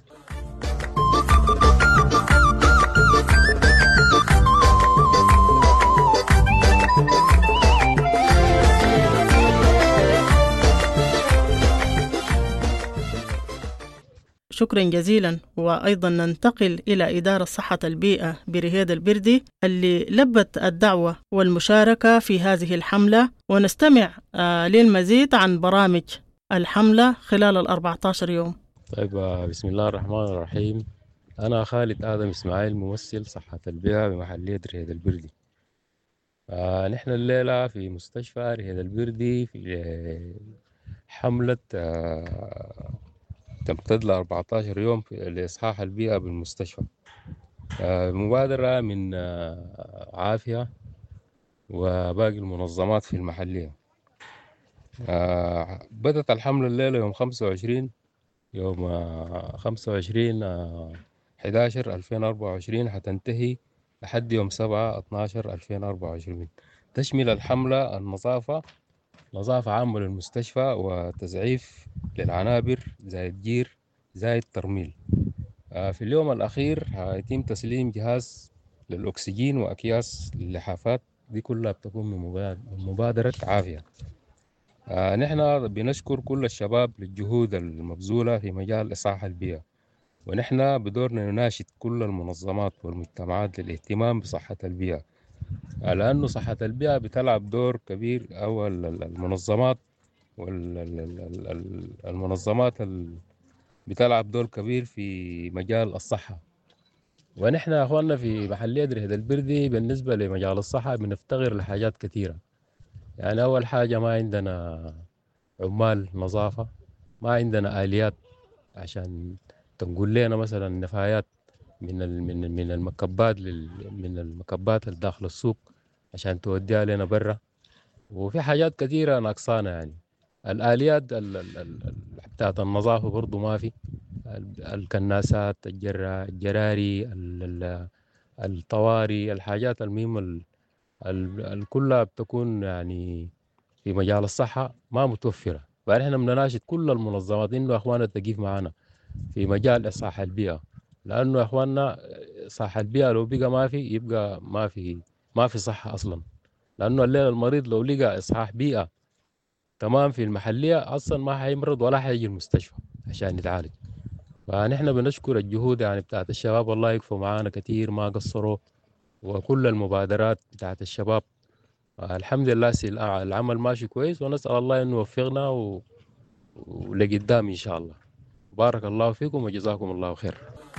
شكرا جزيلا. وأيضا ننتقل إلى إدارة صحة البيئة برهيد البردي اللي لبت الدعوة والمشاركة في هذه الحملة، ونستمع آه للمزيد عن برامج الحملة خلال الأربعة عشر يوم. طيب، بسم الله الرحمن الرحيم. أنا خالد آدم إسماعيل، ممثل صحة البيئة بمحلية رهيد البردي. آه نحن الليلة في مستشفى رهيد البردي في حملة آه تمتد ل أربعة عشر يوم لإصحاح البيئة بالمستشفى. آه مبادرة من آه عافية وباقي المنظمات في المحلية. آه بدأت الحملة الليلة يوم خمسة وعشرين يوم آه خمسة وعشرين آه أحد عشر ألفين وأربعة وعشرين، حتنتهي لحد يوم سبعة اتناشر ألفين وأربعة وعشرين. تشمل الحملة النظافة نظافة عامة للمستشفى وتزعيف للعنابر زائد جير زائد ترميل. آه في اليوم الأخير هيتم تسليم جهاز للأكسجين وأكياس للحافات، دي كلها بتكون من مبادرة عافية. آه نحن بنشكر كل الشباب للجهود المبذولة في مجال إصلاح البيئة، ونحن بدورنا نناشد كل المنظمات والمجتمعات للاهتمام بصحة البيئة، آه لأنه صحة البيئة بتلعب دور كبير. أو المنظمات والمنظمات بتلعب دور كبير في مجال الصحة. ونحن أخواننا في محلية رهيد البردي بالنسبة لمجال الصحة بنفتقر لحاجات كثيرة. يعني أول حاجة ما عندنا عمال نظافة، ما عندنا آليات عشان تنقل لنا مثلا نفايات من من من المكبات من المكبات الداخل السوق عشان توديها لنا برا. وفي حاجات كثيرة ناقصانا، يعني الآليات بتاعت النظافة برضو ما في، الكناسات، الجراري، الطواري، الحاجات المهمة كلها بتكون يعني في مجال الصحة ما متوفرة. فنحن بنناشد كل المنظمات إنه أخواننا تقيف معنا في مجال إصلاح البيئة، لأنه يا أخواننا إصلاح البيئة لو بقى ما في يبقى ما في ما في صحة أصلا، لأنه الليل المريض لو لقى إصلاح بيئة تمام في المحلية أصلا ما حيمرض ولا حيجي المستشفى عشان يتعالج. فنحن بنشكر الجهود يعني بتاعت الشباب، والله يكفوا معانا كتير ما قصروا، وكل المبادرات بتاعت الشباب الحمد لله العمل ماشي كويس، ونسأل الله إنه يوفقنا و... ولقدام إن شاء الله. بارك الله فيكم وجزاكم الله خير.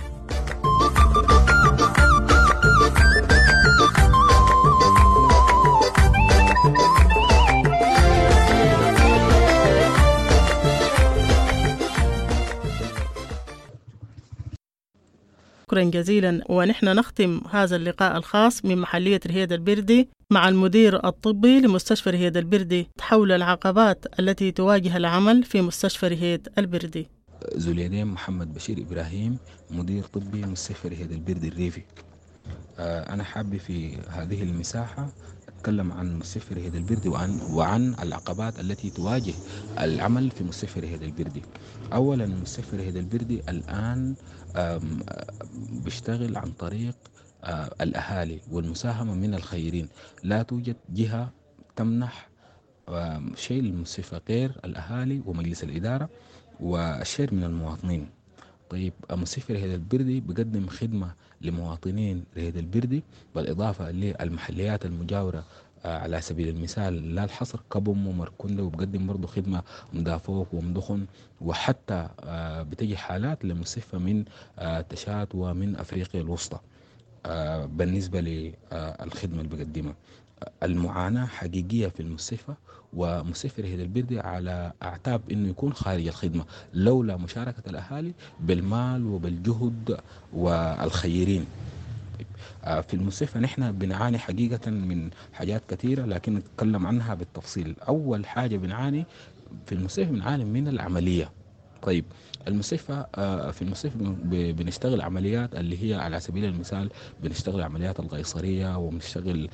شكرا جزيلا. ونحن نختم هذا اللقاء الخاص من محلية رهيد البردي مع المدير الطبي لمستشفى رهيد البردي حول العقبات التي تواجه العمل في مستشفى رهيد البردي. ذو اليدين محمد بشير إبراهيم، مدير طبي مستشفى رهيد البردي الريفي. أنا حابب في هذه المساحة أتكلم عن مستشفى رهيد البردي وعن, وعن العقبات التي تواجه العمل في مستشفى رهيد البردي. أولا مستشفى رهيد البردي الآن بيشتغل عن طريق الأهالي والمساهمة من الخيرين، لا توجد جهة تمنح شيء للمستشفى غير الأهالي ومجلس الإدارة والشير من المواطنين. طيب مستشفى رهيد البردي بقدم خدمة لمواطنين رهيد البردي بالإضافة للمحليات المجاورة، على سبيل المثال لا الحصر كبم ومركندة، وبقدم برضو خدمة مدافوك ومدخن، وحتى بتجي حالات لمستشفى من تشاد ومن أفريقيا الوسطى. بالنسبة للخدمة اللي بقدمها المعاناة حقيقية في المستشفى، ومستشفى رهيد البردي على أعتاب إنه يكون خارج الخدمة لولا مشاركة الأهالي بالمال وبالجهد والخيرين. في المستشفى نحن بنعاني حقيقة من حاجات كثيرة، لكن نتكلم عنها بالتفصيل. أول حاجة بنعاني في المستشفى بنعاني من العملية. طيب المستشفى في المستشفى بنشتغل عمليات اللي هي على سبيل المثال بنشتغل عمليات القيصرية، وبنشتغل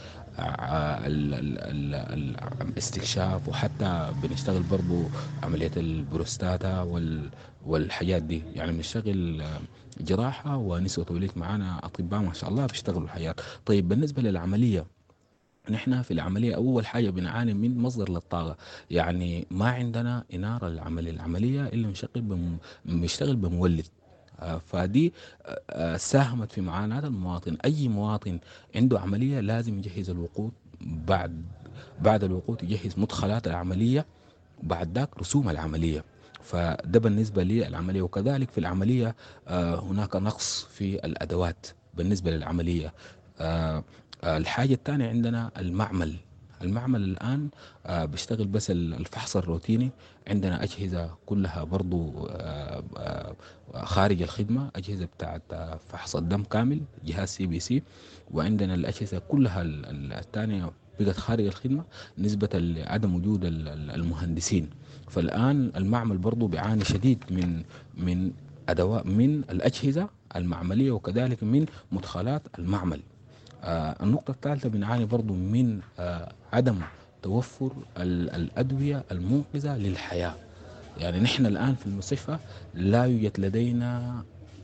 الاستكشاف، وحتى بنشتغل برضو عملية البروستاتا والحاجات دي. يعني بنشتغل جراحة ونسوة توليد، معانا أطباء ما شاء الله بيشتغلوا الحياة. طيب بالنسبة للعملية، نحن في العملية أول حاجة بنعاني من مصدر للطاقة، يعني ما عندنا إنارة للعملية العملية إلا بنشتغل بم... بنشتغل بمولد. فدي ساهمت في معاناة المواطن. أي مواطن عنده عملية لازم يجهز الوقود، بعد بعد الوقود يجهز مدخلات العملية، وبعد ذاك رسوم العملية. فده بالنسبة للعملية. وكذلك في العملية هناك نقص في الأدوات بالنسبة للعملية. الحاجة الثانية عندنا المعمل. المعمل الآن بيشتغل بس الفحص الروتيني. عندنا أجهزة كلها برضو خارج الخدمة، أجهزة بتاعت فحص الدم كامل، جهاز سي بي سي، وعندنا الأجهزة كلها الثانية بقت خارج الخدمة نسبة لعدم وجود المهندسين. فالآن المعمل برضو بيعاني شديد من من أدوات من الأجهزة المعملية، وكذلك من مدخلات المعمل. آه النقطة الثالثة بنعاني برضو من آه عدم توفر الأدوية المنقذة للحياة. يعني نحن الآن في المستشفى لا يوجد لدينا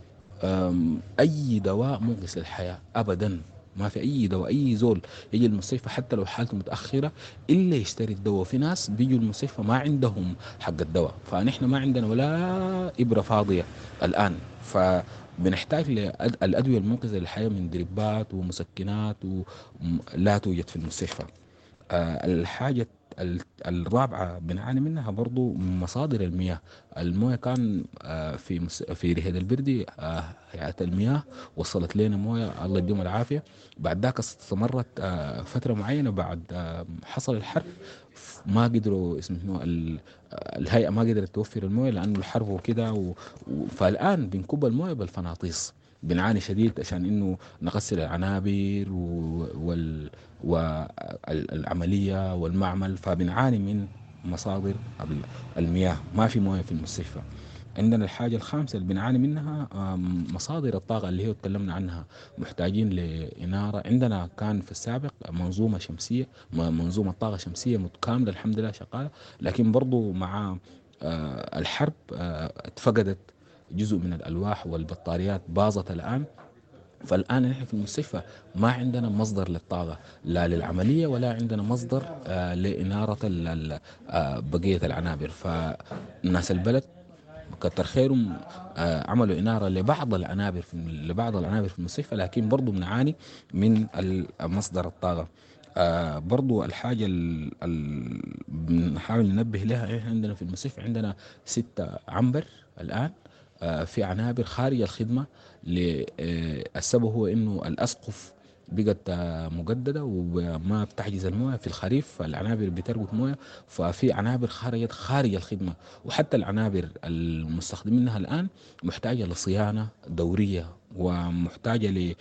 أي دواء منقذ للحياة أبدا. ما في أي دواء. أي زول يجي المستشفى حتى لو حالته متأخرة إلا يشتري الدواء. في ناس بيجوا المستشفى ما عندهم حق الدواء، فنحن ما عندنا ولا إبرة فاضية الآن. ف بنحتاج للأدوية المنقذة للحياة من دريبات ومسكنات ولا توجد في المستشفى. الحاجة الرابعة بنعاني منها برضو مصادر المياه. المياه كان في في رهيد البردي هيئة المياه وصلت لنا مويه الله يديهم العافية. بعد ذاك استمرت فترة معينة، بعد حصل الحرب ما قدروا اسمه الهيئة ما قدرت توفر المويه لأنه الحرب وكده و... فالآن بنكب المويه بالفناطيس. بنعاني شديد عشان إنه نغسل العنابر و... وال... والعملية والمعمل، فبنعاني من مصادر المياه. ما في مويه في المستشفى. عندنا الحاجة الخامسة اللي بنعاني منها مصادر الطاقة اللي هي تكلمنا عنها، محتاجين لإنارة. عندنا كان في السابق منظومة شمسية، منظومة طاقة شمسية متكاملة الحمد لله شغالة، لكن برضو مع الحرب اتفقدت جزء من الألواح والبطاريات باظت الآن. فالآن نحن في المستشفى ما عندنا مصدر للطاقة لا للعملية ولا عندنا مصدر لإنارة بقية العنابر. فالناس البلد كتر خيرهم عملوا إنارة لبعض العنابر في لبعض العنابر في المستشفى، لكن برضو بنعاني من مصدر الطاقة. برضو الحاجة اللي بنحاول ننبه لها، إحنا عندنا في المستشفى عندنا ستة عنبر الآن في عنابر خارج الخدمة. السبب هو إنه الأسقف بقت مجددة وما بتحجز المويه في الخريف، فالعنابر بتربط مويه، ففي عنابر خارجت خارج الخدمة. وحتى العنابر المستخدمينها الآن محتاجة لصيانة دورية ومحتاجة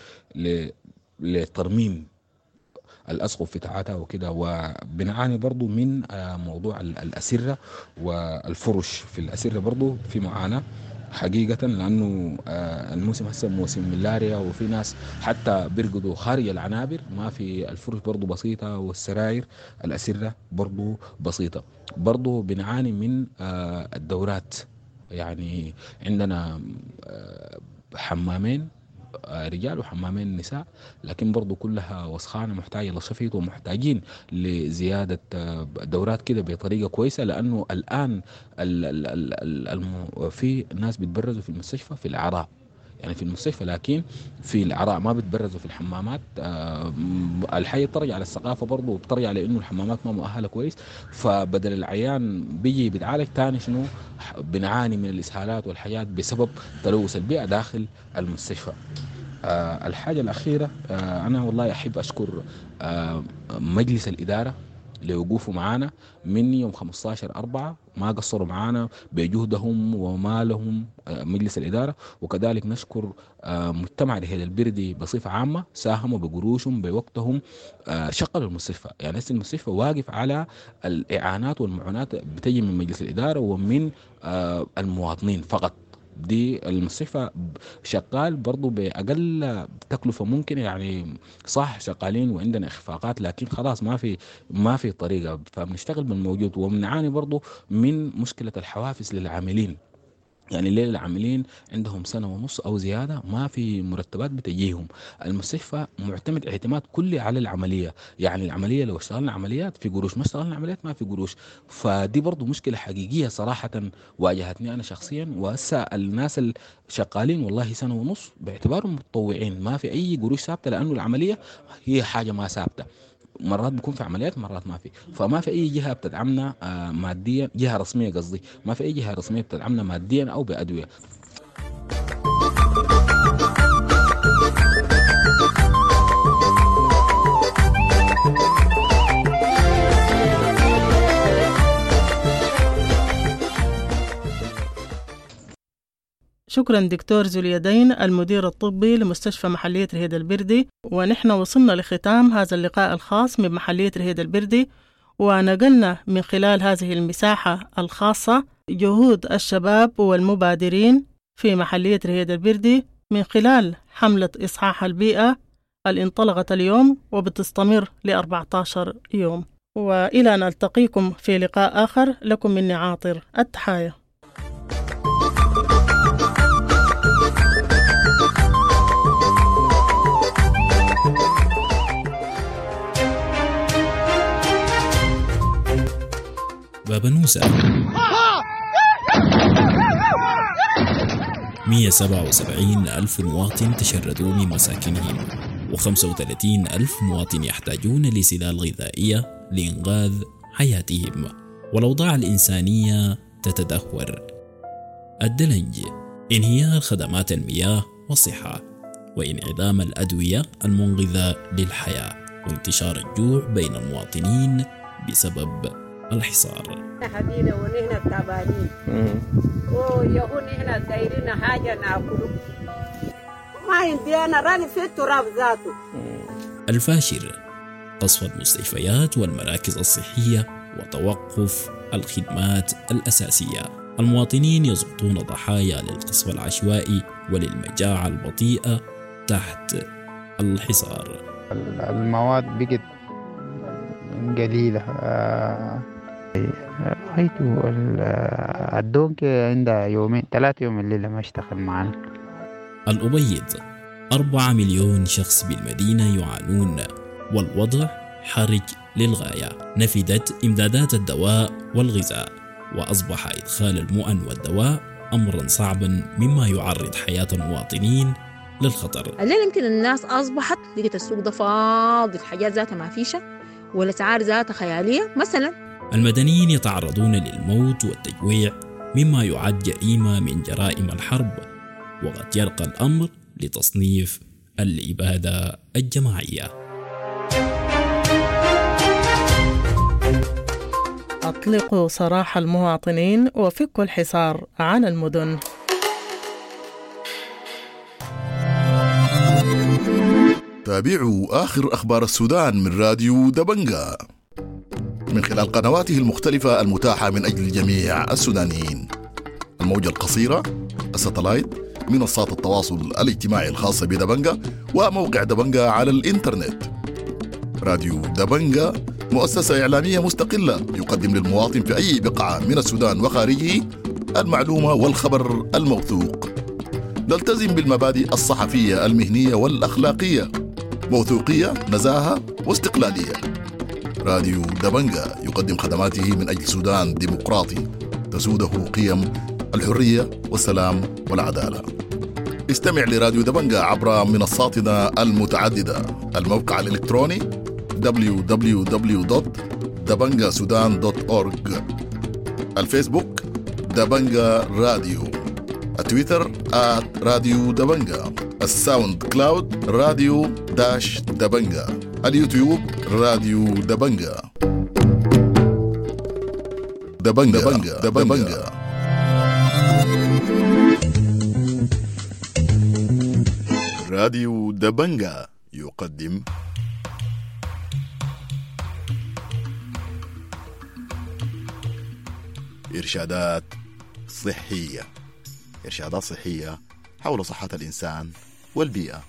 لترميم الأسقف بتاعتها وكده. وبنعاني برضو من موضوع الأسرة والفرش في الأسرة، برضو في معاناة حقيقة، لأنه الموسم هسه موسم ملاريا، وفي ناس حتى بيرقدوا خارج العنابر، ما في الفرش برضو بسيطة، والسراير الأسرة برضو بسيطة. برضو بنعاني من الدورات، يعني عندنا حمامين رجال وحمامين نساء، لكن برضو كلها وسخانة محتاجة لشفيط، ومحتاجين لزيادة دورات كده بطريقة كويسة، لأنه الآن ال ال ال في ناس بيتبرزوا في المستشفى في العراء، يعني في المستشفى، لكن في العراء ما بتبرزوا في الحمامات. الحي ترجع على الثقافة برضو، وترجع لأنه الحمامات ما مؤهلة كويس، فبدل العيان بيجي بيتعالج تاني شنو بنعاني من الإسهالات والحياة بسبب تلوث البيئة داخل المستشفى. آه الحاجة الأخيرة، آه أنا والله أحب أشكر آه مجلس الإدارة لوقوفه معنا من يوم خمسة عشر أربعة، ما قصروا معنا بجهدهم ومالهم آه مجلس الإدارة. وكذلك نشكر آه مجتمع رهيد البردي بصفة عامة، ساهموا بقروشهم بوقتهم، آه شغلوا المستشفى. يعني هسه المستشفى واقف على الإعانات والمعونات بتجي من مجلس الإدارة ومن آه المواطنين فقط. دي المستشفى شغال برضو بأقل تكلفة ممكن، يعني صح شغالين وعندنا إخفاقات، لكن خلاص ما في ما في طريقة، فبنشتغل بالموجود. وبنعاني برضو من مشكلة الحوافز للعاملين، يعني الليل العاملين عندهم سنة ونص أو زيادة ما في مرتبات بتجيهم. المستشفى معتمد اعتماد كلي على العملية، يعني العملية لو اشتغلنا عمليات في قروش، ما اشتغلنا عمليات ما في قروش. فدي برضو مشكلة حقيقية صراحة واجهتني أنا شخصيا، وهسه الناس الشغالين والله سنة ونص باعتبارهم متطوعين، ما في أي قروش ثابتة، لأنه العملية هي حاجة ما ثابتة، مرات بيكون في عمليات مرات ما في. فما في أي جهة بتدعمنا ماديا، جهة رسمية قصدي، ما في أي جهة رسمية بتدعمنا ماديا أو بأدوية. شكرا دكتور ذو اليدين المدير الطبي لمستشفى محلية رهيد البردي. ونحن وصلنا لختام هذا اللقاء الخاص من محلية رهيد البردي، ونقلنا من خلال هذه المساحة الخاصة جهود الشباب والمبادرين في محلية رهيد البردي من خلال حملة إصحاح البيئة اللي انطلقت اليوم وبتستمر لأربعة عشر يوم. وإلى أن ألتقيكم في لقاء آخر، لكم مني عاطر التحايا. بابا نوسة مئة وسبعة وسبعين ألف مواطن تشردوا من مساكنهم، وخمسة وثلاثين ألف مواطن يحتاجون لسلال غذائية لإنقاذ حياتهم، والأوضاع الإنسانية تتدهور. الدلنج، انهيار خدمات المياه والصحة، وانعدام الأدوية المنقذة للحياة، وانتشار الجوع بين المواطنين بسبب الحصار. حبيبي ونحن تعبانين ويهون هنا دايرين حاجة ناكله، ما عندي أنا راني في التراب ذاته. الفاشر، قصف المستشفيات والمراكز الصحية وتوقف الخدمات الأساسية. المواطنين يسقطون ضحايا للقصف العشوائي وللمجاعة البطيئة تحت الحصار. المواد بقت قليلة. رأيته الدونك عندها يومين ثلاثة يوم الليلة ما اشتغل معنا. الأبيض أربعة مليون شخص بالمدينة يعانون والوضع حرج للغاية. نفدت إمدادات الدواء والغذاء وأصبح إدخال المؤن والدواء أمرا صعبا مما يعرض حياة المواطنين للخطر. الليل يمكن الناس أصبحت لقيت السوق ده فاضي، الحاجات ذاتها ما فيشة والأسعار ذاتها خيالية. مثلا المدنيين يتعرضون للموت والتجويع مما يعد جريمة من جرائم الحرب، وقد يرقى الأمر لتصنيف الإبادة الجماعية. أطلقوا سراح المواطنين وفكوا الحصار عن المدن. تابعوا آخر أخبار السودان من راديو دبنجا من خلال قنواته المختلفة المتاحة من أجل جميع السودانيين: الموجة القصيرة، الساتلايت، منصات التواصل الاجتماعي الخاصة بدبنجا، وموقع دبنجا على الإنترنت. راديو دبنجا مؤسسة إعلامية مستقلة يقدم للمواطن في أي بقعة من السودان وخارجه المعلومة والخبر الموثوق. نلتزم بالمبادئ الصحفية المهنية والأخلاقية: موثوقية، نزاهة، واستقلالية. راديو دبنجا يقدم خدماته من أجل سودان ديمقراطي تسوده قيم الحرية والسلام والعدالة. استمع لراديو دبنجا عبر منصاتنا المتعددة: الموقع الإلكتروني دبليو دبليو دبليو دوت دبنجا سودان دوت أورج، الفيسبوك دبنجا راديو، التويتر آت راديو دبنجا، الساوند كلاود راديو داش دبنجا، اليوتيوب راديو دبنجا. دبنجا دبنجا, دبنجا. راديو دبنجا يقدم إرشادات صحية. إرشادات صحية حول صحة الإنسان والبيئة.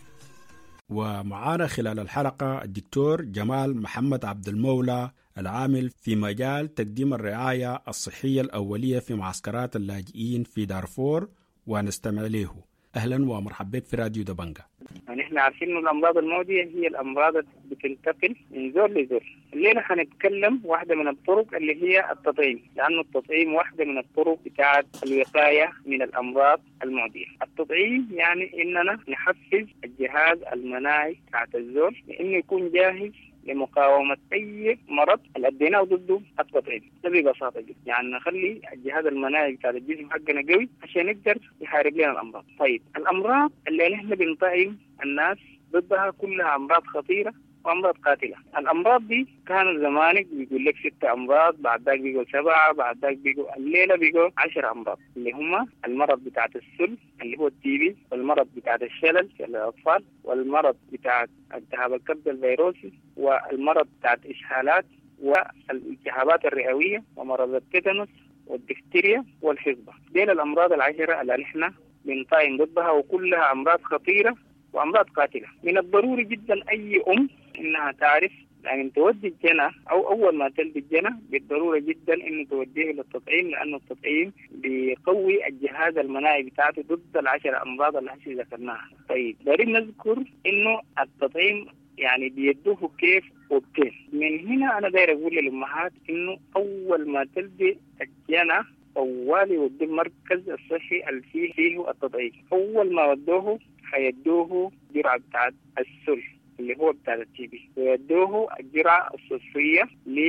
ومعانا خلال الحلقة الدكتور جمال محمد عبد المولى، العامل في مجال تقديم الرعاية الصحية الأولية في معسكرات اللاجئين في دارفور، ونستمع له. أهلا ومرحبا بك في راديو دبنجا. نحن عارفين إنه الأمراض المعدية هي الأمراض اللي بتنتقل من زول لزول. الليلة حنتكلم واحدة من الطرق اللي هي التطعيم، لأنه التطعيم واحدة من الطرق بتاعت الوقاية من الأمراض المعدية. التطعيم يعني إننا نحفز الجهاز المناعي بتاعت الزول لإنه يكون جاهز لمقاومة أي مرض اللي أديناه ضده التطعيم. ده ببساطة جدا، يعني نخلي الجهاز المناعي بتاع الجسم حقنا قوي عشان يقدر يحارب لنا الأمراض. طيب الأمراض اللي نحن بنطعم الناس ضدها كلها أمراض خطيرة وأمراض قاتلة. الأمراض دي كان زمانك بيقول لك ستة أمراض، بعد ذاك بيقول سبعة، بعد ذاك بيقول الليلة بيقول عشر أمراض، اللي هما المرض بتاعة السل اللي هو التي بي، والمرض بتاعة الشلل في الأطفال، والمرض بتاعة التهاب الكبد الفيروسي، والمرض بتاعة إسهالات، والالتهابات الرئوية، ومرض التيتانوس والدفتيريا والحصبة. دي الأمراض العشرة اللي نحن بنطعم ضدها، وكلها أمراض خطيرة وأمراض قاتلة. من الضروري جدا أي أم إنها تعرف يعني تودي الجنة أو أول ما تلد الجنة بالضرورة جدا إنه توديه للتطعيم، لأنه التطعيم بيقوي الجهاز المناعي بتاعته ضد العشر أمراض اللي هسه ذكرناها. طيب دارين نذكر إنه التطعيم يعني بيدوه كيف وكيف. من هنا أنا داير أقول للأمهات إنه أول ما تلد الجنة أول يودي المركز الصحي اللي فيه فيه التطعيم. أول ما ودوه حيدوه جرعة بتاعت السل اللي هو بتاع التي بي، ويدوه الجرعة الصفية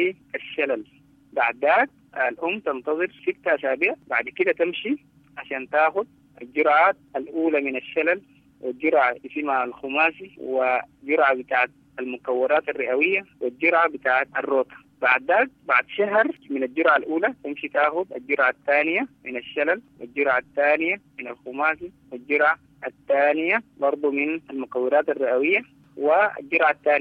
للشلل. بعد ذلك الأم تنتظر ستة أسابيع، بعد كده تمشي عشان تاخد الجرعات الأولى من الشلل، والجرعة اسمها الخماسي، وجرعة بتاعت المكورات الرئوية، والجرعة بتاعت الروتا. بعد ذلك بعد شهر من الجرعة الأولى تمشي تاخد الجرعة الثانية من الشلل، والجرعة الثانية من الخماسي، والجرعة الثانية برضو من المكورات الرئوية، والجرعة الثانية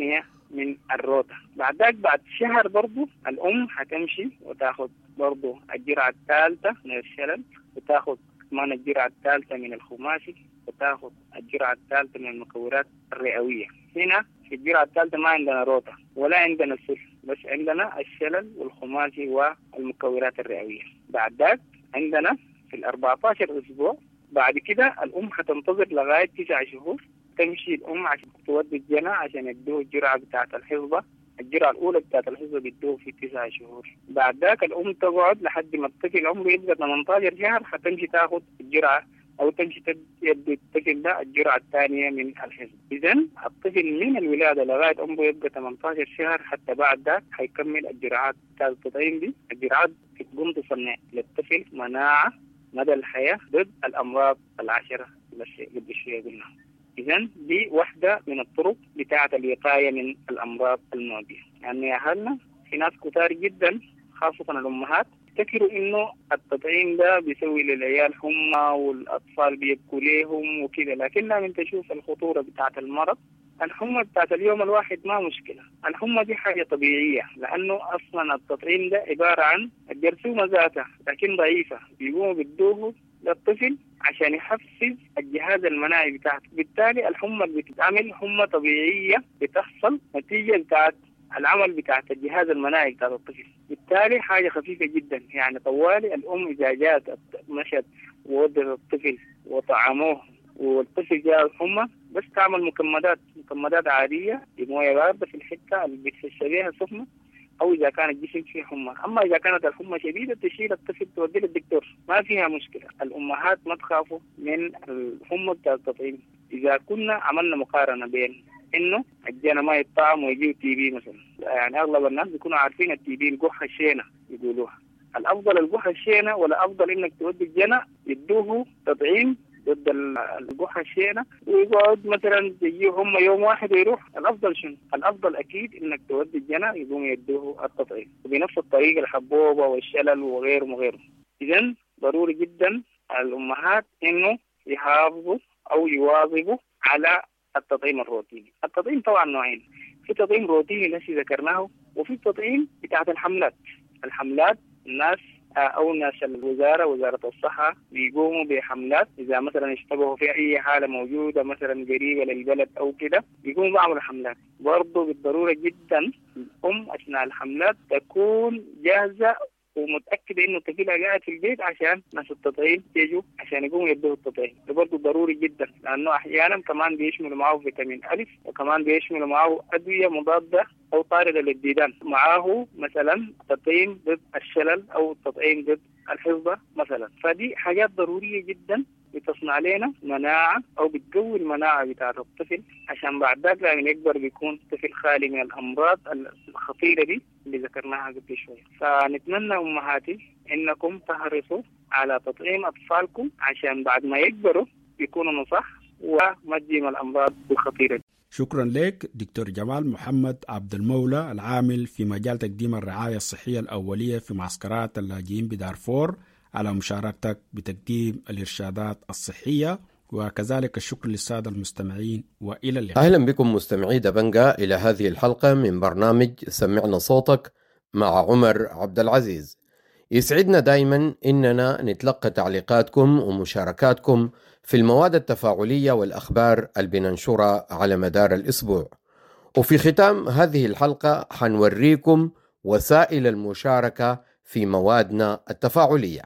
من الروتا. بعد ذلك بعد شهر برضو الأم هتمشي وتاخد برضو الجرعة الثالثة من الشلل، وتاخد كمان الجرعة الثالثة من الخماسي، وتاخد الجرعة الثالثة من المكورات الرئوية. هنا في الجرعة الثالثة ما عندنا روتا ولا عندنا سل، بس عندنا الشلل والخماسي والمكورات الرئوية. بعد ذلك عندنا في الأربعة عشر أسبوع بعد كده الأم هتنتظر لغاية تسعة شهور، تمشي الأم عشان تودي الجنة عشان يدوه الجرعة بتاعة الحصبة. الجرعة الأولى بتاعة الحصبة بيدوه في تسعة شهور. بعد ذاك الأم تقعد لحد ما الطفل عمره يبقى ثمانية عشر شهر، هتمشي تاخد الجرعة أو تمشي تدي الطفل ده الجرعة الثانية من الحصبة. إذن الطفل من الولادة لغاية عمره يبقى ثمانية عشر شهر حتى بعد ذاك هيكمل الجرعات بتاعة التطعيم دي. الجرعات تقوم تصنع للطفل مناعة مدى الحياة ضد الأمراض العشرة اللي قبل شوية قلنا. إذن دي واحدة من الطرق بتاعة الوقاية من الأمراض المعدية. يعني يا أهلنا في ناس كتار جدا خاصة الأمهات تفكروا إنه التطعيم ده بيسوي للعيال حمى والأطفال بيبكوا ليهم وكذا، لكننا من تشوف الخطورة بتاعة المرض. الحمى بتاعت اليوم الواحد ما مشكلة، الحمى دي حاجة طبيعية، لأنه أصلا التطعيم ده عبارة عن الجرثومة ذاتها لكن ضعيفة، بيقوموا بدوه للطفل عشان يحفز الجهاز المناعي بتاعته. بالتالي الحمى اللي بتتعمل حمى طبيعية بتحصل نتيجة بتاعت العمل بتاعت الجهاز المناعي بتاعت الطفل. بالتالي حاجة خفيفة جدا. يعني طوالي الأم إذا جات مشت وودت الطفل وطعموه والطفل جاء الحمى بس تعمل مكمدات مكمدات عادية بموية باردة في الحتة اللي بتشبيها سخنة، أو إذا كان الجسم فيه حمى. أما إذا كانت الحمى شديدة تشيل الطفل توديه للدكتور، ما فيها مشكلة. الأمهات ما تخافوا من الحمى بتاع التطعيم. إذا كنا عملنا مقارنة بين إنه الجنة ما يطعم ويجيو تي بي مثلا، يعني أغلب الناس بيكونوا عارفين التي بي الجحة الشينة يقولوها. الأفضل الجحة الشينة ولا أفضل إنك تودي الجنة يدوه تطعيم ضد الجحة الشينة ويقعد مثلا يجيه هم يوم واحد ويروح؟ الأفضل شنو؟ الأفضل أكيد إنك تودي الجنة يقوم يدوه التطعيم وبنفس الطريقة الحبوبة والشلل وغيره وغيره. إذن ضروري جدا الأمهات إنه يحافظوا أو يواظبوا على التطعيم الروتيني. التطعيم طبعا نوعين، في تطعيم روتيني الذي ذكرناه، وفي تطعيم بتاعت الحملات. الحملات الناس أو ناس الوزارة وزارة الصحة بيقوموا بحملات إذا مثلا اشتبهوا في أي حالة موجودة مثلا قريبة للبلد أو كده، بيقوموا بعملوا حملات. برضو بالضرورة جدا الأم أثناء الحملات تكون جاهزة ومتأكدة إنه طفلها قاعد في البيت عشان ناس التطعيم يجوا عشان يقوموا يدوه التطعيم. ده برضه ضروري جدا، لأنه أحيانا كمان بيشملوا معه فيتامين ألف، وكمان بيشملوا معه أدوية مضادة أو طاردة للديدان، معه مثلا تطعيم ضد الشلل أو تطعيم ضد الحصبة مثلا. فدي حاجات ضرورية جدا بتصنع لنا مناعة أو بتقوي المناعة بتاعت الطفل عشان بعد ذلك لما يكبر بيكون طفل خالي من الأمراض الخطيرة دي اللي ذكرناها قبل شوية. فنتمنى أمهاتي إنكم تحرصوا على تطعيم أطفالكم عشان بعد ما يكبروا يكونوا نصح وما تجيهم الأمراض الخطيرة دي. شكرا لك دكتور جمال محمد عبد المولى، العامل في مجال تقديم الرعاية الصحية الأولية في معسكرات اللاجئين بدارفور، على مشاركتك بتقديم الإرشادات الصحية. وكذلك الشكر للسادة المستمعين، وإلى اللقاء. أهلا بكم مستمعي دبنجا إلى هذه الحلقة من برنامج سمعنا صوتك مع عمر عبد العزيز. يسعدنا دايما إننا نتلقى تعليقاتكم ومشاركاتكم في المواد التفاعلية والأخبار اللي بننشرها على مدار الأسبوع. وفي ختام هذه الحلقة حنوريكم وسائل المشاركة في موادنا التفاعلية.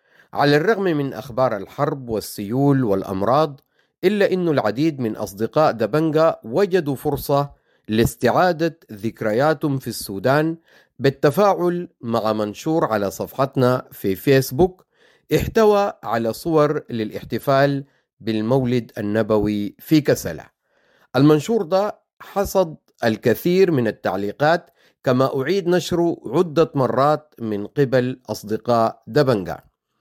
على الرغم من أخبار الحرب والسيول والأمراض، إلا أن العديد من أصدقاء دبنجا وجدوا فرصة لاستعادة ذكرياتهم في السودان بالتفاعل مع منشور على صفحتنا في فيسبوك احتوى على صور للاحتفال بالمولد النبوي في كسلة. المنشور ده حصد الكثير من التعليقات، كما أعيد نشره عدة مرات من قبل أصدقاء دبنجا.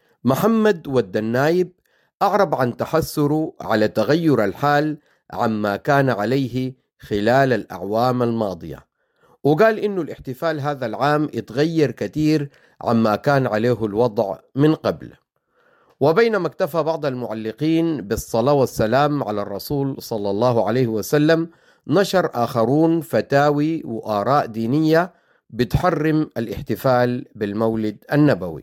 محمد والدنايب أعرب عن تحسره على تغير الحال عما كان عليه خلال الأعوام الماضية، وقال إنه الاحتفال هذا العام اتغير كثير عما كان عليه الوضع من قبل. وبينما اكتفى بعض المعلقين بالصلاة والسلام على الرسول صلى الله عليه وسلم نشر آخرون فتاوي وآراء دينية بتحرم الاحتفال بالمولد النبوي.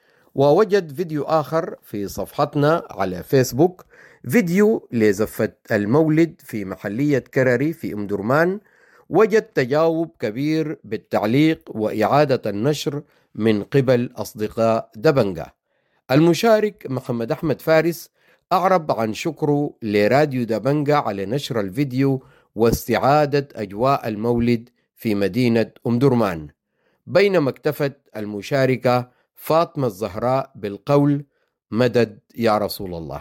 ووجد فيديو آخر في صفحتنا على فيسبوك، فيديو لزفة المولد في محلية كرري في أم درمان، وجد تجاوب كبير بالتعليق وإعادة النشر من قبل أصدقاء دبنجا. المشارك محمد أحمد فارس أعرب عن شكره لراديو دبنجا على نشر الفيديو واستعادة أجواء المولد في مدينة أم درمان، بينما اكتفت المشاركة فاطمة الزهراء بالقول مدد يا رسول الله.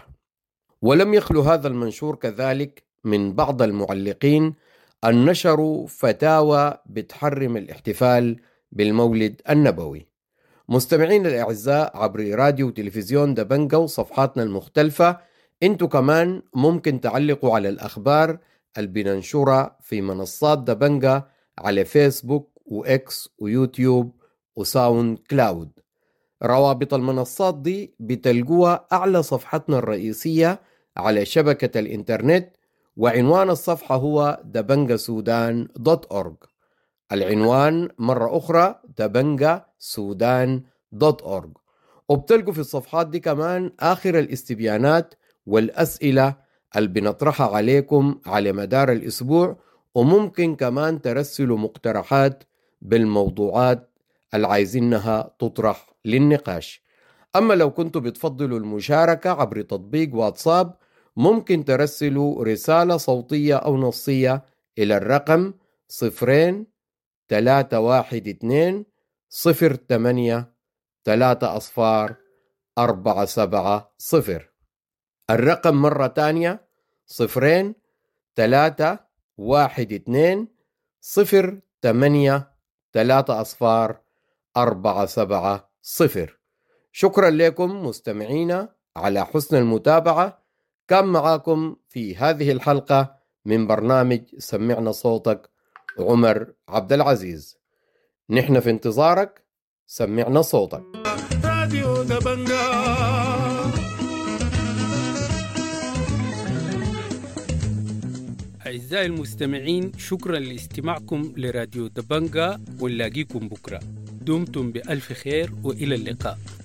ولم يخلو هذا المنشور كذلك من بعض المعلقين أن نشروا فتاوى بتحرم الاحتفال بالمولد النبوي. مستمعين الأعزاء عبر راديو وتلفزيون دبنجا وصفحاتنا المختلفة، انتو كمان ممكن تعلقوا على الأخبار اللي بننشرها في منصات دبنجا على فيسبوك وإكس ويوتيوب وساوند كلاود. روابط المنصات دي بتلقوها أعلى صفحتنا الرئيسية على شبكة الإنترنت، وعنوان الصفحة هو دبنجا سودان دوت أورج. العنوان مرة أخرى دبنجا سودان دوت أورج. وبتلقوا في الصفحات دي كمان آخر الاستبيانات والأسئلة اللي بنطرحها عليكم على مدار الأسبوع، وممكن كمان ترسلوا مقترحات بالموضوعات اللي عايزينها تطرح للنقاش. أما لو كنتوا بتفضلوا المشاركة عبر تطبيق واتساب، ممكن ترسلوا رسالة صوتية أو نصية إلى الرقم صفرين تلاتة واحد اتنين صفر تمانية تلاتة أصفار أربعة سبعة صفر. الرقم مرة تانية صفرين تلاتة واحد اتنين صفر تمانية تلاتة أصفار أربعة سبعة صفر. شكرا لكم مستمعينا على حسن المتابعة. كان معاكم في هذه الحلقة من برنامج سمعنا صوتك عمر عبد العزيز. نحن في انتظارك، سمعنا صوتك. راديو دبنجا. أعزائي المستمعين، شكرا لاستماعكم لراديو دبنجا، ونلاقيكم بكرة. دمتم بألف خير وإلى اللقاء.